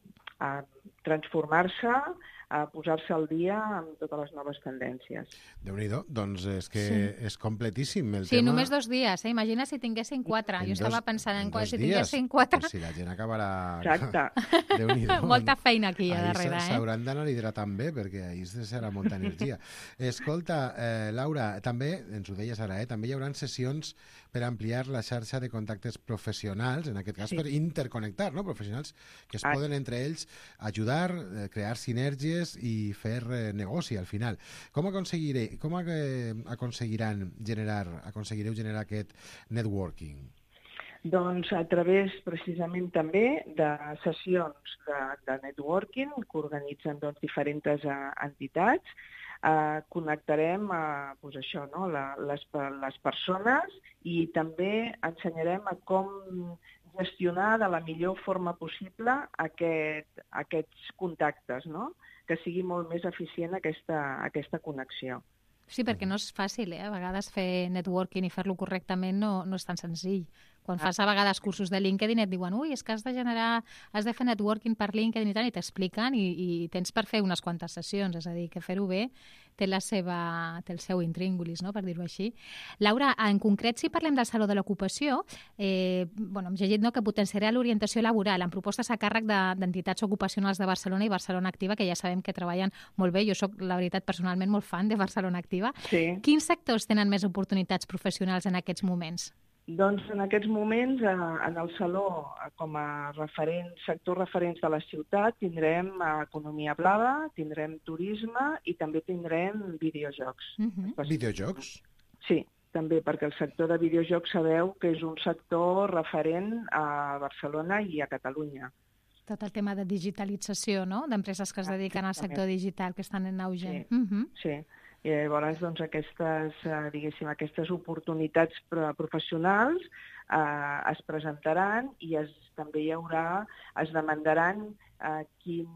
Speaker 9: a transformar-se, a posar-se al dia amb totes les noves tendències.
Speaker 2: Déu-n'hi-do, doncs és que
Speaker 10: Sí.
Speaker 2: és completíssim el
Speaker 10: Sí,
Speaker 2: tema.
Speaker 10: només dos dies, eh? Imagina si tinguessin quatre.
Speaker 2: En
Speaker 10: Jo
Speaker 2: dos-
Speaker 10: estava pensant en,
Speaker 2: en
Speaker 10: quan
Speaker 2: dos
Speaker 10: si
Speaker 2: dies.
Speaker 10: tinguessin quatre.
Speaker 2: Pues si la gent acabarà...
Speaker 9: Exacte.
Speaker 2: Déu-n'hi-do.
Speaker 10: Molta feina aquí a
Speaker 2: Ahir
Speaker 10: darrere, eh?
Speaker 2: s'hauran d'anar hidratant bé, perquè ahir serà molta energia. Escolta, eh, Laura, també, ens ho deies ara, eh, també hi haurà sessions per ampliar la xarxa de contactes professionals, en aquest cas
Speaker 9: Sí.
Speaker 2: per interconnectar, no? Professionals que es
Speaker 9: Ah.
Speaker 2: poden entre ells ajudar, eh, crear sinergies i fer eh, negoci al final. Com aconseguiré, com eh, aconseguiran generar, aconseguireu generar aquest networking?
Speaker 9: Doncs a través precisament també de sessions de, de networking que organitzen doncs, diferents uh, entitats. Uh, connectarem uh, pues això, no? La, les, les persones i també ensenyarem a com gestionar de la millor forma possible aquest, aquests contactes, no? Que sigui molt més eficient aquesta, aquesta connexió.
Speaker 10: Sí, perquè no és fàcil, eh? A vegades fer networking i fer-lo correctament no, no és tan senzill. Quan fas a vegades cursos de LinkedIn et diuen ui, és que has de generar, has de fer networking per LinkedIn i tant, i t'expliquen i, i tens per fer unes quantes sessions, és a dir, que fer-ho bé té, la seva, té el seu intríngulis, no?, per dir-ho així. Laura, en concret, si parlem del Saló de l'Ocupació, eh, bueno, hem llegit, no?, que potenciarà l'orientació laboral en propostes a càrrec de- d'entitats ocupacionals de Barcelona i Barcelona Activa, que ja sabem que treballen molt bé. Jo sóc, la veritat, personalment molt fan de Barcelona Activa.
Speaker 9: Sí.
Speaker 10: Quins sectors tenen més oportunitats professionals en aquests moments?
Speaker 9: Doncs en aquests moments, eh, en el Saló, eh, com a referents, sectors referents de la ciutat, tindrem eh, economia blava, tindrem turisme i també tindrem videojocs.
Speaker 10: Uh-huh.
Speaker 2: Videojocs?
Speaker 9: Sí, també, perquè el sector de videojocs sabeu que és un sector referent a Barcelona i a Catalunya.
Speaker 10: Tot el tema de digitalització, no?, d'empreses que es dediquen al sector
Speaker 9: Exactament.
Speaker 10: digital, que estan en auge.
Speaker 9: Sí.
Speaker 10: Uh-huh.
Speaker 9: Sí. I llavors, doncs, aquestes, eh, diguéssim, aquestes oportunitats pro- professionals eh, es presentaran i es, també hi haurà, es demandaran eh, quin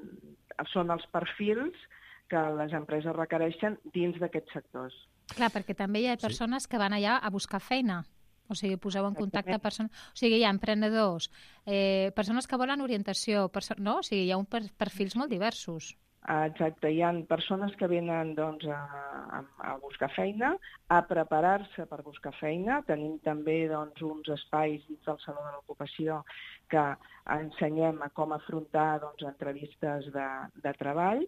Speaker 9: són els perfils que les empreses requereixen dins d'aquests sectors.
Speaker 10: Clar, perquè també hi ha
Speaker 2: Sí.
Speaker 10: persones que van allà a buscar feina. O sigui, poseu en contacte
Speaker 9: Exactament.
Speaker 10: persones... O sigui, hi ha emprenedors, eh, persones que volen orientació, perso... no? O sigui, hi ha un per perfils molt diversos.
Speaker 9: Ah, exacte, hi ha persones que venen doncs, a, a, a buscar feina, a preparar-se per buscar feina. Tenim també doncs, uns espais dins del Saló de l'Ocupació que ensenyem a com afrontar doncs, entrevistes de, de treball.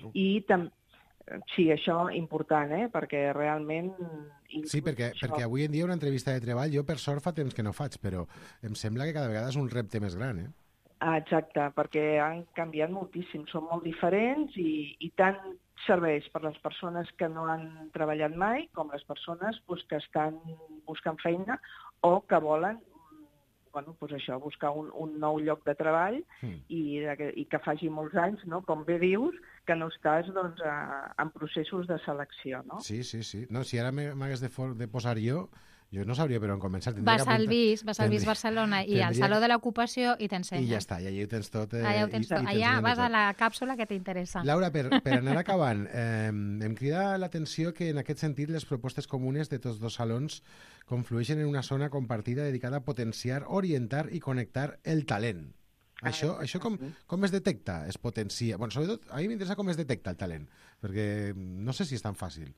Speaker 9: I també sí, això important, eh? Perquè realment...
Speaker 2: Sí, perquè,
Speaker 9: això-
Speaker 2: perquè avui en dia una entrevista de treball, jo per sort fa temps que no faig, però em sembla que cada vegada és un repte més gran, eh?
Speaker 9: Ah, exacte, perquè han canviat moltíssim, són molt diferents i, i tant serveix per les persones que no han treballat mai com les persones pues, que estan buscant feina o que volen bueno, pues això, buscar un, un nou lloc de treball
Speaker 2: Mm.
Speaker 9: i, de, i que faci molts anys, no? Com bé dius, que no estàs doncs, a, en processos de selecció. No?
Speaker 2: Sí, sí, sí. No, si ara me- m'hagués de, for- de posar jo, jo no sabria per on començar. Tindria
Speaker 10: Vas
Speaker 2: que
Speaker 10: al
Speaker 2: apuntar-
Speaker 10: BIS, vas al BIS
Speaker 2: tindria-
Speaker 10: Barcelona i al
Speaker 2: tindria-
Speaker 10: Saló de l'Ocupació i t'ensenyen.
Speaker 2: I ja està, i allà ho tens tot. Eh,
Speaker 10: Allà ho tens
Speaker 2: i-
Speaker 10: tot.
Speaker 2: i
Speaker 10: Allà
Speaker 2: t'ensenyen de
Speaker 10: vas a
Speaker 2: tot.
Speaker 10: la càpsula que t'interessa.
Speaker 2: Laura, per, per anar acabant, eh, em crida l'atenció que en aquest sentit les propostes comunes de tots dos salons conflueixen en una zona compartida dedicada a potenciar, orientar i connectar el talent.
Speaker 9: Ah,
Speaker 2: Això, això com, com es detecta, es potencia? Bueno, sobretot, a mi m'interessa com es detecta el talent, perquè no sé si és tan fàcil.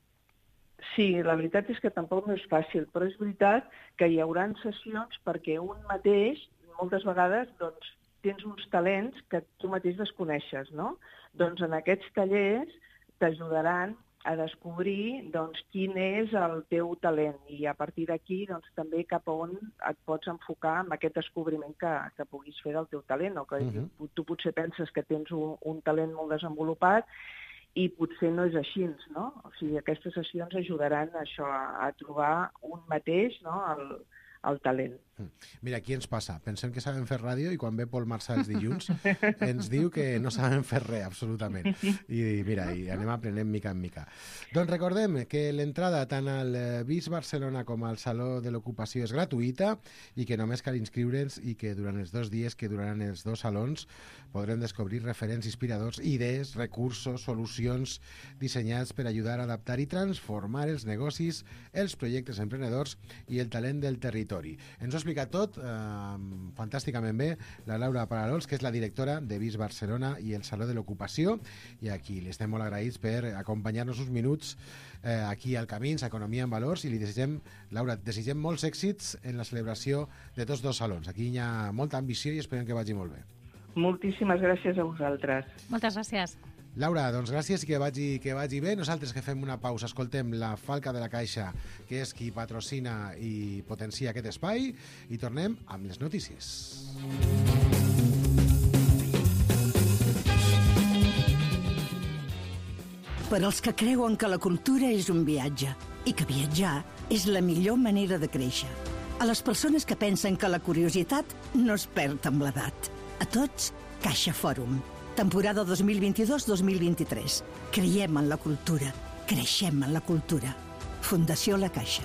Speaker 9: Sí, la veritat és que tampoc no és fàcil, però és veritat que hi haurà sessions perquè un mateix, moltes vegades, doncs, tens uns talents que tu mateix desconeixes, no? Doncs en aquests tallers t'ajudaran a descobrir doncs, quin és el teu talent i a partir d'aquí doncs, també cap a on et pots enfocar amb aquest descobriment que, que puguis fer del teu talent o que
Speaker 2: Mhm.
Speaker 9: tu, tu potser penses que tens un, un talent molt desenvolupat i potser no és així, no? O sigui, aquestes sessions ajudaran a això, a, a trobar un mateix, no? El, el talent.
Speaker 2: Mira, aquí ens passa. Pensem que sabem fer ràdio i quan ve Pol Marçà els dilluns ens diu que no sabem fer res, absolutament. I mira, i anem aprenent mica en mica. Doncs recordem que l'entrada tant al Bis Barcelona com al Saló de l'Ocupació és gratuïta i que només cal inscriure'ns i que durant els dos dies que duraran els dos salons podrem descobrir referents inspiradors, idees, recursos, solucions dissenyats per ajudar a adaptar i transformar els negocis, els projectes emprenedors i el talent del territori. Ens ho ha explicat tot eh, fantàsticament bé la Laura Pararols, que és la directora de Bis Barcelona i el Saló de l'Ocupació, i aquí li estem molt agraïts per acompanyar-nos uns minuts eh, aquí al Camins, Economia en Valors, i li desitgem, Laura, desitgem molts èxits en la celebració de tots dos salons. Aquí hi ha molta ambició i esperem que vagi molt bé.
Speaker 9: Moltíssimes gràcies a vosaltres.
Speaker 10: Moltes gràcies.
Speaker 2: Laura, doncs gràcies i que vagi, que vagi bé. Nosaltres que fem una pausa, escoltem la Falca de la Caixa, que és qui patrocina i potencia aquest espai, i tornem amb les notícies.
Speaker 11: Per als que creuen que la cultura és un viatge i que viatjar és la millor manera de créixer. A les persones que pensen que la curiositat no es perd amb l'edat. A tots, Caixa Fòrum. Temporada dos mil vint-i-dos dos mil vint-i-tres. Creiem en la cultura. Creixem en la cultura. Fundació La Caixa.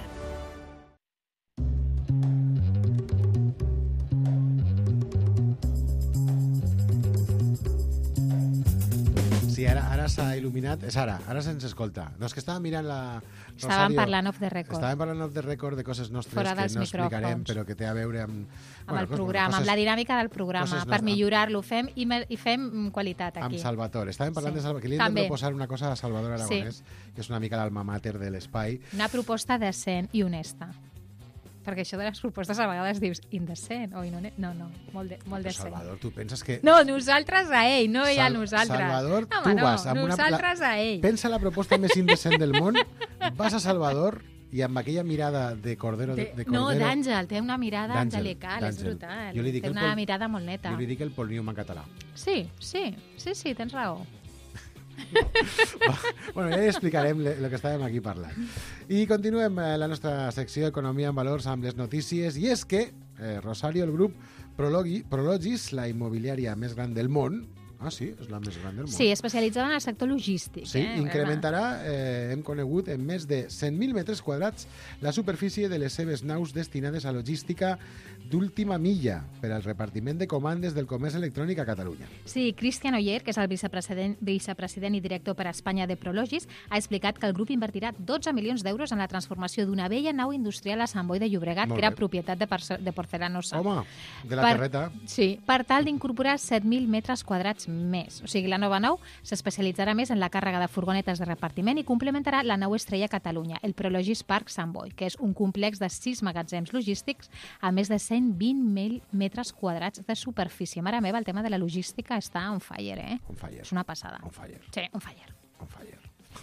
Speaker 2: Sí, ara, ara s'ha il·luminat. És ara, ara se'ns escolta. No, és que estàvem mirant la...
Speaker 10: Estàvem
Speaker 2: Rosario,
Speaker 10: parlant off the record.
Speaker 2: Estàvem parlant off the record de coses nostres
Speaker 10: Fora
Speaker 2: que
Speaker 10: dels
Speaker 2: no explicarem,
Speaker 10: micròfons.
Speaker 2: però que té a veure amb...
Speaker 10: Amb
Speaker 2: bueno,
Speaker 10: el programa,
Speaker 2: coses,
Speaker 10: amb la dinàmica del programa,
Speaker 2: coses
Speaker 10: per
Speaker 2: no-
Speaker 10: millorar-lo. Fem i, me- i fem mm, qualitat
Speaker 2: amb
Speaker 10: aquí.
Speaker 2: Salvatore. Estàvem parlant
Speaker 10: Sí.
Speaker 2: de Salvatore, que li hem
Speaker 10: També.
Speaker 2: de proposar una cosa a Salvador Aragonès, que és una mica l'alma mater de l'espai.
Speaker 10: Una proposta decent i honesta. Perquè això de les propostes a vegades dius indecent o inhonest. No, no, molt, de, molt
Speaker 2: Però,
Speaker 10: decent.
Speaker 2: Salvador, tu penses que...
Speaker 10: No, nosaltres a ell, no ell a
Speaker 2: Sal-
Speaker 10: nosaltres.
Speaker 2: Salvador,
Speaker 10: Home,
Speaker 2: tu
Speaker 10: no,
Speaker 2: vas amb una...
Speaker 10: nosaltres a ell.
Speaker 2: Pensa la proposta més indecent del món, vas a Salvador i amb aquella mirada de cordero... De, de
Speaker 10: No,
Speaker 2: cordero
Speaker 10: d'Àngel, té una mirada
Speaker 2: D'Àngel,
Speaker 10: angelical, és
Speaker 2: d'Àngel.
Speaker 10: brutal.
Speaker 2: Jo li dic
Speaker 10: Té
Speaker 2: el
Speaker 10: una
Speaker 2: pol-
Speaker 10: mirada molt neta.
Speaker 2: Jo li dic el polnium en català.
Speaker 10: Sí, sí, sí, sí, tens raó.
Speaker 2: Bueno, ja explicarem el que estàvem aquí parlant. I continuem eh, la nostra secció Economia en Valors amb les notícies, i és que eh, Rosario, el grup Prologi, Prologis, la immobiliària més gran del món, ah sí, és la més gran del món.
Speaker 10: Sí, especialitzada en el sector logístic.
Speaker 2: Sí,
Speaker 10: eh?
Speaker 2: incrementarà, eh, hem conegut, en més de cent mil metres quadrats la superfície de les seves naus destinades a logística d'última milla per al repartiment de comandes del comerç electrònic a Catalunya.
Speaker 10: Sí, Christian Oyer, que és el vicepresident, vicepresident i director per a Espanya de Prologis, ha explicat que el grup invertirà dotze milions d'euros en la transformació d'una vella nau industrial a Sant Boi de Llobregat,
Speaker 2: Molt
Speaker 10: que era
Speaker 2: bé.
Speaker 10: propietat de, Parce- de Porcelanosa.
Speaker 2: Home, de la
Speaker 10: Per-
Speaker 2: terreta.
Speaker 10: Sí, per tal d'incorporar set mil metres quadrats més. O sigui, la nova nau s'especialitzarà més en la càrrega de furgonetes de repartiment i complementarà la nau estrella Catalunya, el Prologis Park Sant Boi, que és un complex de sis magatzems logístics a més de cent vint mil metres quadrats de superfície. Mare meva, el tema de la logística està on fire, eh?
Speaker 2: On fire.
Speaker 10: És una passada.
Speaker 2: On fire.
Speaker 10: Sí, on fire.
Speaker 2: On fire.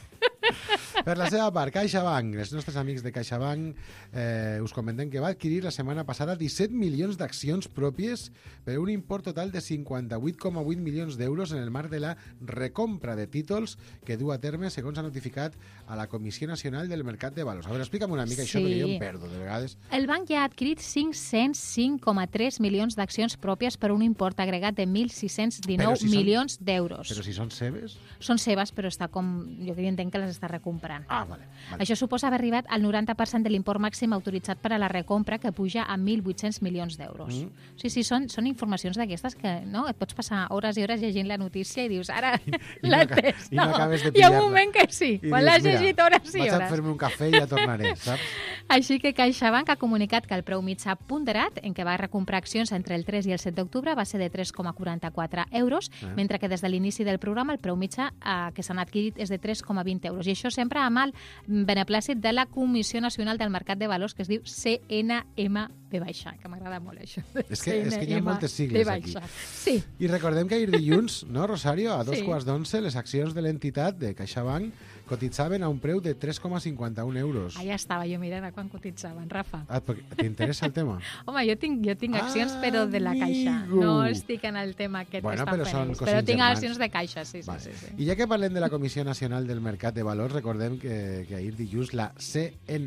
Speaker 2: Per la seva part, CaixaBank, els nostres amics de CaixaBank, eh, us comentem que va adquirir la setmana passada disset milions d'accions pròpies per un import total de cinquanta-vuit coma vuit milions d'euros en el marc de la recompra de títols que du a terme, segons ha notificat a la Comissió Nacional del Mercat de Valors. A veure, explica'm una mica
Speaker 10: Sí.
Speaker 2: això, perquè jo em perdo de vegades.
Speaker 10: El banc ja ha adquirit cinc-cents cinc coma tres milions d'accions pròpies per un import agregat de mil sis-cents dinou
Speaker 2: Però si són-
Speaker 10: milions d'euros.
Speaker 2: Però si són seves...
Speaker 10: Són seves, però està com... Jo entenc que les està recomprant.
Speaker 2: Ah, vale. vale.
Speaker 10: Això suposa haver arribat al noranta per cent de l'import màxim autoritzat per a la recompra, que puja a mil vuit-cents milions d'euros.
Speaker 2: Mm.
Speaker 10: Sí, sí, són, són informacions d'aquestes que no et pots passar hores i hores llegint la notícia i dius, ara
Speaker 2: I
Speaker 10: l'he
Speaker 2: no aca-
Speaker 10: entès.
Speaker 2: i no acabes de
Speaker 10: Hi ha
Speaker 2: pillar-la.
Speaker 10: un moment que sí,
Speaker 2: I
Speaker 10: quan
Speaker 2: dius,
Speaker 10: l'has
Speaker 2: mira,
Speaker 10: llegit hores i
Speaker 2: vaig a
Speaker 10: hores.
Speaker 2: fer-me un cafè i ja tornaré, saps?
Speaker 10: Així que CaixaBank ha comunicat que el preu mitjà ponderat, en què va recomprar accions entre el tres i el set d'octubre, va ser de tres coma quaranta-quatre euros,
Speaker 2: Eh.
Speaker 10: mentre que des de l'inici del programa el preu mitjà eh, que s'han adquirit és de tres coma vint euros. I això sempre amb el beneplàcit de la Comissió Nacional del Mercat de Valors, que es diu C N M V baixa, que m'agrada molt això.
Speaker 2: És que, és que hi ha moltes sigles aquí.
Speaker 10: Sí.
Speaker 2: I recordem que ahir dilluns, no, Rosario, a dos
Speaker 10: Sí.
Speaker 2: quarts d'onze, les accions de l'entitat de CaixaBank cotitzaven a un preu de tres coma cinquanta un euros.
Speaker 10: Allà estava jo mirant a quan cotitzaven, Rafa.
Speaker 2: Ah, perquè t'interessa el tema?
Speaker 10: Home, jo tinc, jo tinc accions, però de la Caixa.
Speaker 2: Amigo.
Speaker 10: No estic en el tema aquest
Speaker 2: Bueno,
Speaker 10: que estan
Speaker 2: però
Speaker 10: fent
Speaker 2: són
Speaker 10: ells.
Speaker 2: cosins
Speaker 10: Però tinc
Speaker 2: germans.
Speaker 10: accions de Caixa, sí, sí,
Speaker 2: Vale.
Speaker 10: sí, sí.
Speaker 2: I ja que parlem de la Comissió Nacional del Mercat de Valors, recordem que, que ahir dilluns la C N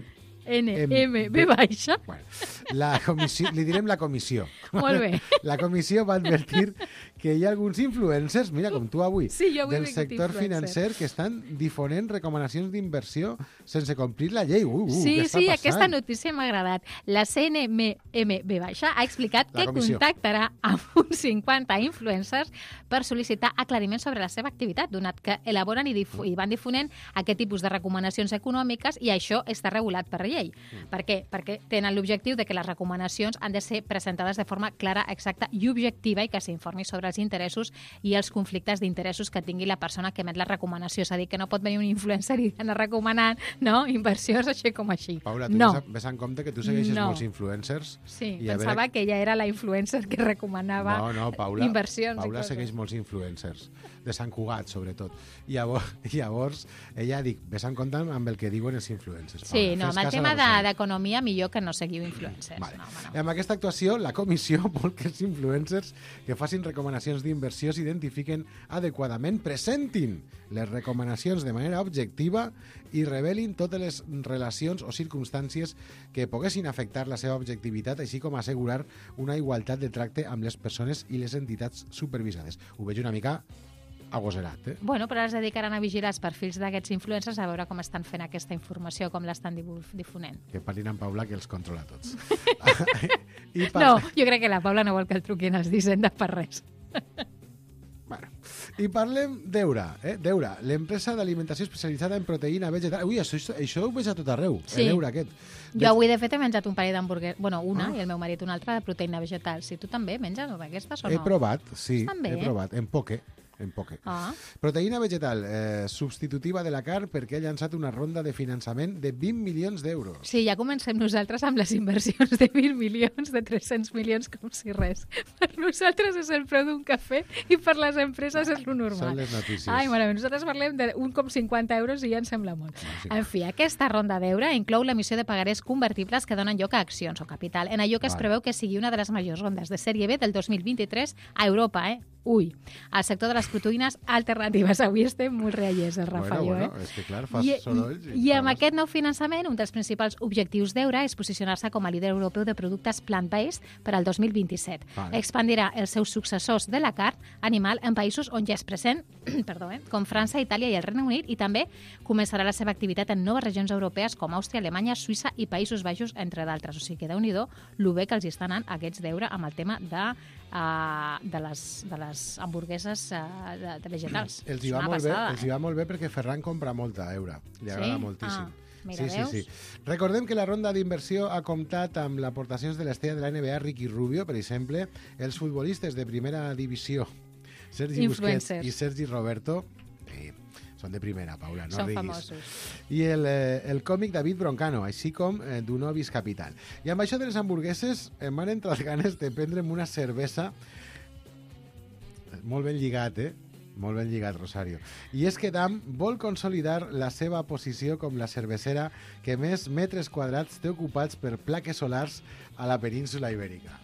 Speaker 10: N M B baixa.
Speaker 2: Bueno, la comissió, li direm la comissió.
Speaker 10: Molt bé.
Speaker 2: La comissió va advertir que hi ha alguns influencers, mira, com tu avui,
Speaker 10: Sí, jo avui
Speaker 2: del
Speaker 10: he vingut
Speaker 2: sector
Speaker 10: influencer.
Speaker 2: financer que estan difonent recomanacions d'inversió sense complir la llei. Uh, uh,
Speaker 10: Sí,
Speaker 2: què està
Speaker 10: sí,
Speaker 2: passant?
Speaker 10: aquesta notícia m'ha agradat. La C N M B baixa ha explicat
Speaker 2: La
Speaker 10: que
Speaker 2: comissió.
Speaker 10: contactarà amb uns cinquanta influencers per sol·licitar aclariments sobre la seva activitat, donat que elaboren i, difu i van difonent aquest tipus de recomanacions econòmiques i això està regulat per llei.
Speaker 2: Mm.
Speaker 10: Per què? Perquè tenen l'objectiu de que les recomanacions han de ser presentades de forma clara, exacta i objectiva i que s'informi sobre els interessos i els conflictes d'interessos que tingui la persona que emet la recomanació. És a dir, que no pot venir un influencer i anar recomanant, no?, inversions així com així.
Speaker 2: Paula, tu
Speaker 10: no.
Speaker 2: ves, ves en compte que tu segueixes
Speaker 10: No.
Speaker 2: molts influencers.
Speaker 10: Sí,
Speaker 2: i a
Speaker 10: pensava
Speaker 2: veure-
Speaker 10: que ella era la influencer que recomanava
Speaker 2: No, no, Paula,
Speaker 10: inversions
Speaker 2: Paula
Speaker 10: i coses.
Speaker 2: segueix molts influencers, de Sant Cugat, sobretot. I llavors, llavors ella dic, ves en compte amb el que diuen els influencers.
Speaker 10: Sí,
Speaker 2: Paula,
Speaker 10: no,
Speaker 2: fes
Speaker 10: amb el
Speaker 2: cas a
Speaker 10: tema
Speaker 2: la
Speaker 10: de-
Speaker 2: Rosario.
Speaker 10: d'economia millor que no seguiu influencers.
Speaker 2: Vale.
Speaker 10: No, home,
Speaker 2: I amb aquesta actuació, la comissió vol que els influencers que facin recomanacions d'inversió s'identifiquen adequadament, presentin les recomanacions de manera objectiva i revelin totes les relacions o circumstàncies que poguessin afectar la seva objectivitat, així com assegurar una igualtat de tracte amb les persones i les entitats supervisades. Ho veig una mica agoserat, eh?
Speaker 10: Bueno, però es dedicaran a vigilar els perfils d'aquests influencers a veure com estan fent aquesta informació, com l'estan difu- difonent.
Speaker 2: Que parlin amb Paula, que els controla tots. I per...
Speaker 10: No, jo crec que la Paula no vol que el truquin els d'Hisenda per res.
Speaker 2: Bueno, i parlem d'Eura, eh? d'Eura, l'empresa d'alimentació especialitzada en proteïna vegetal. Ui, això, això ho veig a tot arreu,
Speaker 10: Sí.
Speaker 2: l'Eura aquest.
Speaker 10: Jo avui, de fet, he menjat un parell d'hamburgueses, bueno, una,
Speaker 2: Ah.
Speaker 10: i el meu marit una altra, de proteïna vegetal. Si tu també menges d'aquestes o no?
Speaker 2: He provat, sí,
Speaker 10: Estan bé,
Speaker 2: he
Speaker 10: eh?
Speaker 2: provat, en poque. En poque.
Speaker 10: Ah.
Speaker 2: Proteïna vegetal, eh, substitutiva de la carn perquè ha llançat una ronda de finançament de vint milions d'euros.
Speaker 10: Sí, ja comencem nosaltres amb les inversions de vint milions, de tres-cents milions, com si res. Per nosaltres és el preu d'un cafè i per les empreses és lo normal.
Speaker 2: Són les notícies.
Speaker 10: Ai, mare meva, nosaltres parlem d'un coma cinquanta euros i ja ens sembla molt. En fi, aquesta ronda d'euro inclou l'emissió de pagarés convertibles que donen lloc a accions o capital, en allò que es
Speaker 2: Vale.
Speaker 10: preveu que sigui una de les majors rondes de sèrie B del dos mil vint-i-tres a Europa, eh? Ui, al sector de les proteïnes alternatives. Avui estem molt reallers, el Rafa,
Speaker 2: bueno,
Speaker 10: jo,
Speaker 2: bueno,
Speaker 10: eh?
Speaker 2: és que clar, fas
Speaker 10: I,
Speaker 2: sorolls.
Speaker 10: i, I amb aquest nou finançament, un dels principals objectius d'Eura és posicionar-se com a líder europeu de productes plant-based per al dos mil vint-i-set.
Speaker 2: Vale.
Speaker 10: Expandirà els seus successors de la carn animal en països on ja és present, perdó, eh? com França, Itàlia i el Regne Unit, i també començarà la seva activitat en noves regions europees com Àustria, Alemanya, Suïssa i Països Baixos, entre d'altres. O sigui que déu-n'hi-do lo bé que els hi estan anant aquests d'Eura amb el tema de, uh, de, les, de les hamburgueses uh, de, de vegetals.
Speaker 2: Els hi
Speaker 10: És
Speaker 2: va
Speaker 10: una
Speaker 2: molt bé,
Speaker 10: passada,
Speaker 2: els hi va molt bé perquè Ferran compra molta Eura. Li agrada
Speaker 10: Sí?
Speaker 2: moltíssim.
Speaker 10: Ah, mira,
Speaker 2: sí, sí,
Speaker 10: veus?
Speaker 2: sí. Recordem que la ronda d'inversió ha comptat amb l'aportacions de l'estrella de la N B A, Ricky Rubio, per exemple, els futbolistes de primera divisió, Sergi Busquets
Speaker 10: Influencers.
Speaker 2: i Sergi Roberto, eh, són de primera, Paula, no
Speaker 10: Són
Speaker 2: riguis.
Speaker 10: famosos.
Speaker 2: I el, eh, el còmic David Broncano, així com eh, Dunovis Capital. I amb això de les hamburgueses em van entrar ganes de prendre'm una cervesa molt ben lligat, eh? Molt ben lligat, Rosario. I és que Dam vol consolidar la seva posició com la cervesera que més metres quadrats té ocupats per plaques solars a la península Ibèrica.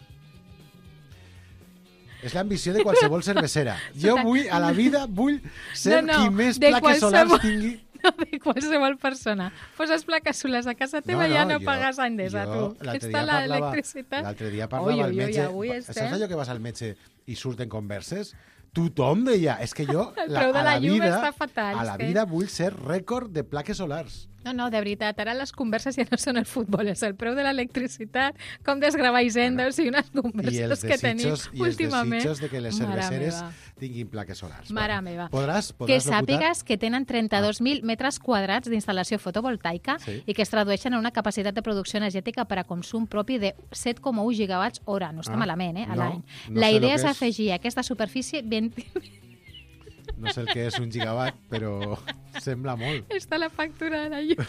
Speaker 2: És l'ambició de qualsevol cervesera. Jo vull, a la vida, vull ser
Speaker 10: No, no,
Speaker 2: qui més
Speaker 10: de
Speaker 2: plaques
Speaker 10: qualsevol-
Speaker 2: solars tingui.
Speaker 10: No, de qualsevol persona. Poses plaques solars a casa teva i ja no
Speaker 2: jo-
Speaker 10: pagues a Endesa,
Speaker 2: jo
Speaker 10: tu.
Speaker 2: l'altre
Speaker 10: Està
Speaker 2: dia parlava-
Speaker 10: l'electricitat.
Speaker 2: L'altre dia parlava
Speaker 10: Oi,
Speaker 2: al
Speaker 10: oi, oi,
Speaker 2: metge.
Speaker 10: avui
Speaker 2: Saps
Speaker 10: estem-
Speaker 2: allò que vas al metge i surten converses? Tothom deia, és que jo
Speaker 10: El preu de
Speaker 2: a
Speaker 10: la
Speaker 2: la
Speaker 10: llum
Speaker 2: vida,
Speaker 10: està fatal,
Speaker 2: a la
Speaker 10: és que-
Speaker 2: vida vull ser rècord de plaques solars.
Speaker 10: No, no, de veritat, ara les converses ja no són el futbol, és el preu de l'electricitat, com desgravar Hisenda, o sigui, unes
Speaker 2: I els
Speaker 10: converses que tenim
Speaker 2: desitjos, i els
Speaker 10: últimament.
Speaker 2: desitjos de que les
Speaker 10: Mare
Speaker 2: cerveceres
Speaker 10: meva.
Speaker 2: tinguin plaques solars.
Speaker 10: Mare
Speaker 2: Bueno,
Speaker 10: meva.
Speaker 2: Podràs,
Speaker 10: Que
Speaker 2: podràs locutar?
Speaker 10: sàpigues que tenen trenta-dos mil metres quadrats d'instal·lació fotovoltaica
Speaker 2: Sí.
Speaker 10: i que es tradueixen en una capacitat de producció energètica per a consum propi de set coma u gigawatts hora. No està
Speaker 2: Ah,
Speaker 10: malament, eh, a
Speaker 2: no,
Speaker 10: l'any.
Speaker 2: no
Speaker 10: La
Speaker 2: sé
Speaker 10: idea
Speaker 2: lo
Speaker 10: és
Speaker 2: que és.
Speaker 10: afegir a aquesta superfície vint...
Speaker 2: No sé el que és un gigawatt, però sembla molt.
Speaker 10: Està la factura de la llum.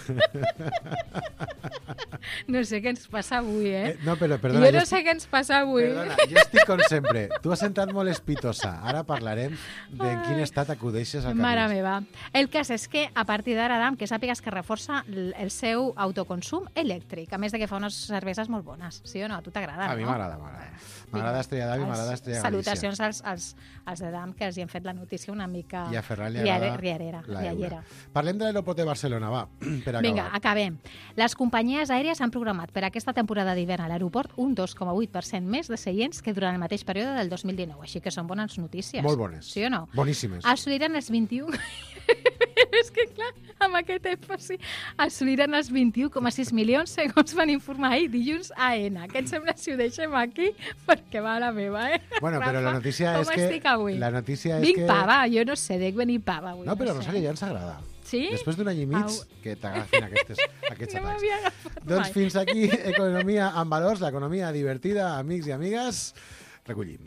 Speaker 10: No sé què ens passa avui, eh?
Speaker 2: Eh, no, però perdona,
Speaker 10: jo
Speaker 2: jo
Speaker 10: no
Speaker 2: estic-
Speaker 10: sé què ens passa avui.
Speaker 2: Perdona, jo estic com sempre. Tu has entrat molt espitosa. Ara parlarem de en quin estat acudeixes al
Speaker 10: Mare
Speaker 2: camí.
Speaker 10: meva. El cas és que, a partir d'ara, Adam, que sàpigues que reforça l- el seu autoconsum elèctric, a més de que fa unes cerveses molt bones. Sí o no? A tu t'agrada,
Speaker 2: A mi
Speaker 10: no?
Speaker 2: m'agrada, m'agrada. M'agrada Estrella d'Am i m'agrada Estrella Galícia.
Speaker 10: Salutacions als, als, als de Dam, que els hi hem fet la notícia una mica
Speaker 2: I a Ferran li
Speaker 10: riare-
Speaker 2: agrada
Speaker 10: riarera,
Speaker 2: la
Speaker 10: riallera. espera.
Speaker 2: Parlem de l'aeroport de Barcelona, va, per acabar.
Speaker 10: Vinga, acabem. Les companyies aèries han programat per aquesta temporada d'hivern a l'aeroport un dos coma vuit per cent més de seients que durant el mateix període del dos mil dinou, així que són bones notícies.
Speaker 2: Molt bones.
Speaker 10: Sí o no?
Speaker 2: Boníssimes.
Speaker 10: Assoliran els vint-i-u... És que, clar, amb aquest èmfasi, assoliran els vint-i-u coma sis milions, segons van informar ahir dilluns a E N A. Què et sembla si ho deixem aquí? Perquè va la meva, eh?
Speaker 2: Bueno, però la notícia
Speaker 10: com
Speaker 2: és que...
Speaker 10: estic avui?
Speaker 2: La notícia és
Speaker 10: Vinc
Speaker 2: que...
Speaker 10: pava, jo no sé, dec venir pava avui.
Speaker 2: No, però
Speaker 10: sé.
Speaker 2: Rosario, ja ens agrada.
Speaker 10: Sí?
Speaker 2: Després d'un any i mig,
Speaker 10: Au.
Speaker 2: que t'agafin aquestes, aquests
Speaker 10: No
Speaker 2: atacs.
Speaker 10: m'havia agafat
Speaker 2: Doncs
Speaker 10: mai.
Speaker 2: fins aquí, Economia amb valors, l'economia divertida, amics i amigues. Recollim.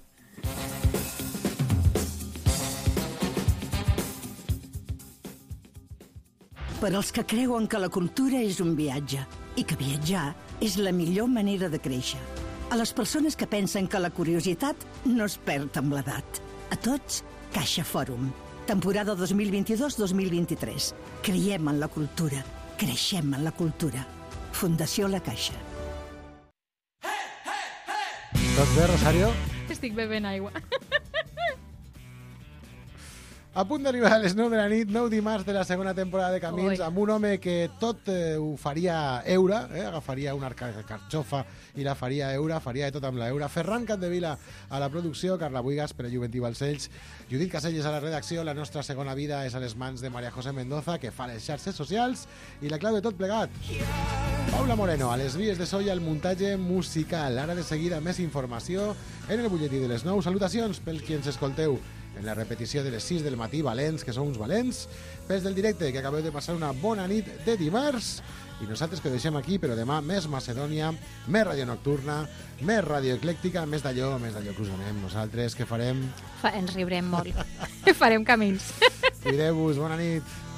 Speaker 11: Per als que creuen que la cultura és un viatge i que viatjar és la millor manera de créixer. A les persones que pensen que la curiositat no es perd amb l'edat. A tots, Caixa Fòrum. Temporada dos mil vint-i-dos dos mil vint-i-tres. Creiem en la cultura. Creixem en la cultura. Fundació La Caixa.
Speaker 2: Doncs bé, Rosario,
Speaker 10: Estic bevent aigua.
Speaker 2: a punt d'arribar a les nou de la nit, nou dimarts de la segona temporada de Camins,
Speaker 10: Ui.
Speaker 2: amb un home que tot eh, ho faria eura, eh? agafaria una car- carxofa i la faria eura, faria de tot amb la eura. Ferran Capdevila a la producció, Carla Buigas per a Juventí Balcells, Judit Caselles a la redacció. La nostra segona vida és a les mans de Maria José Mendoza, que fa les xarxes socials, i la clau de tot plegat, Paula Moreno, a les vies de so i al muntatge musical. Ara de seguida més informació en el butlletí de les nou. Salutacions pels qui ens escolteu en la repetició de les sis del matí, valents, que sou uns valents, pels del directe, que acabeu de passar una bona nit de dimarts, i nosaltres que ho deixem aquí, però demà més Macedònia, més ràdio nocturna, més ràdio eclèctica, més d'allò, més d'allò que us donem nosaltres, que farem...
Speaker 10: Fa, ens riurem molt. Farem camins.
Speaker 2: Cuideu-vos, bona nit.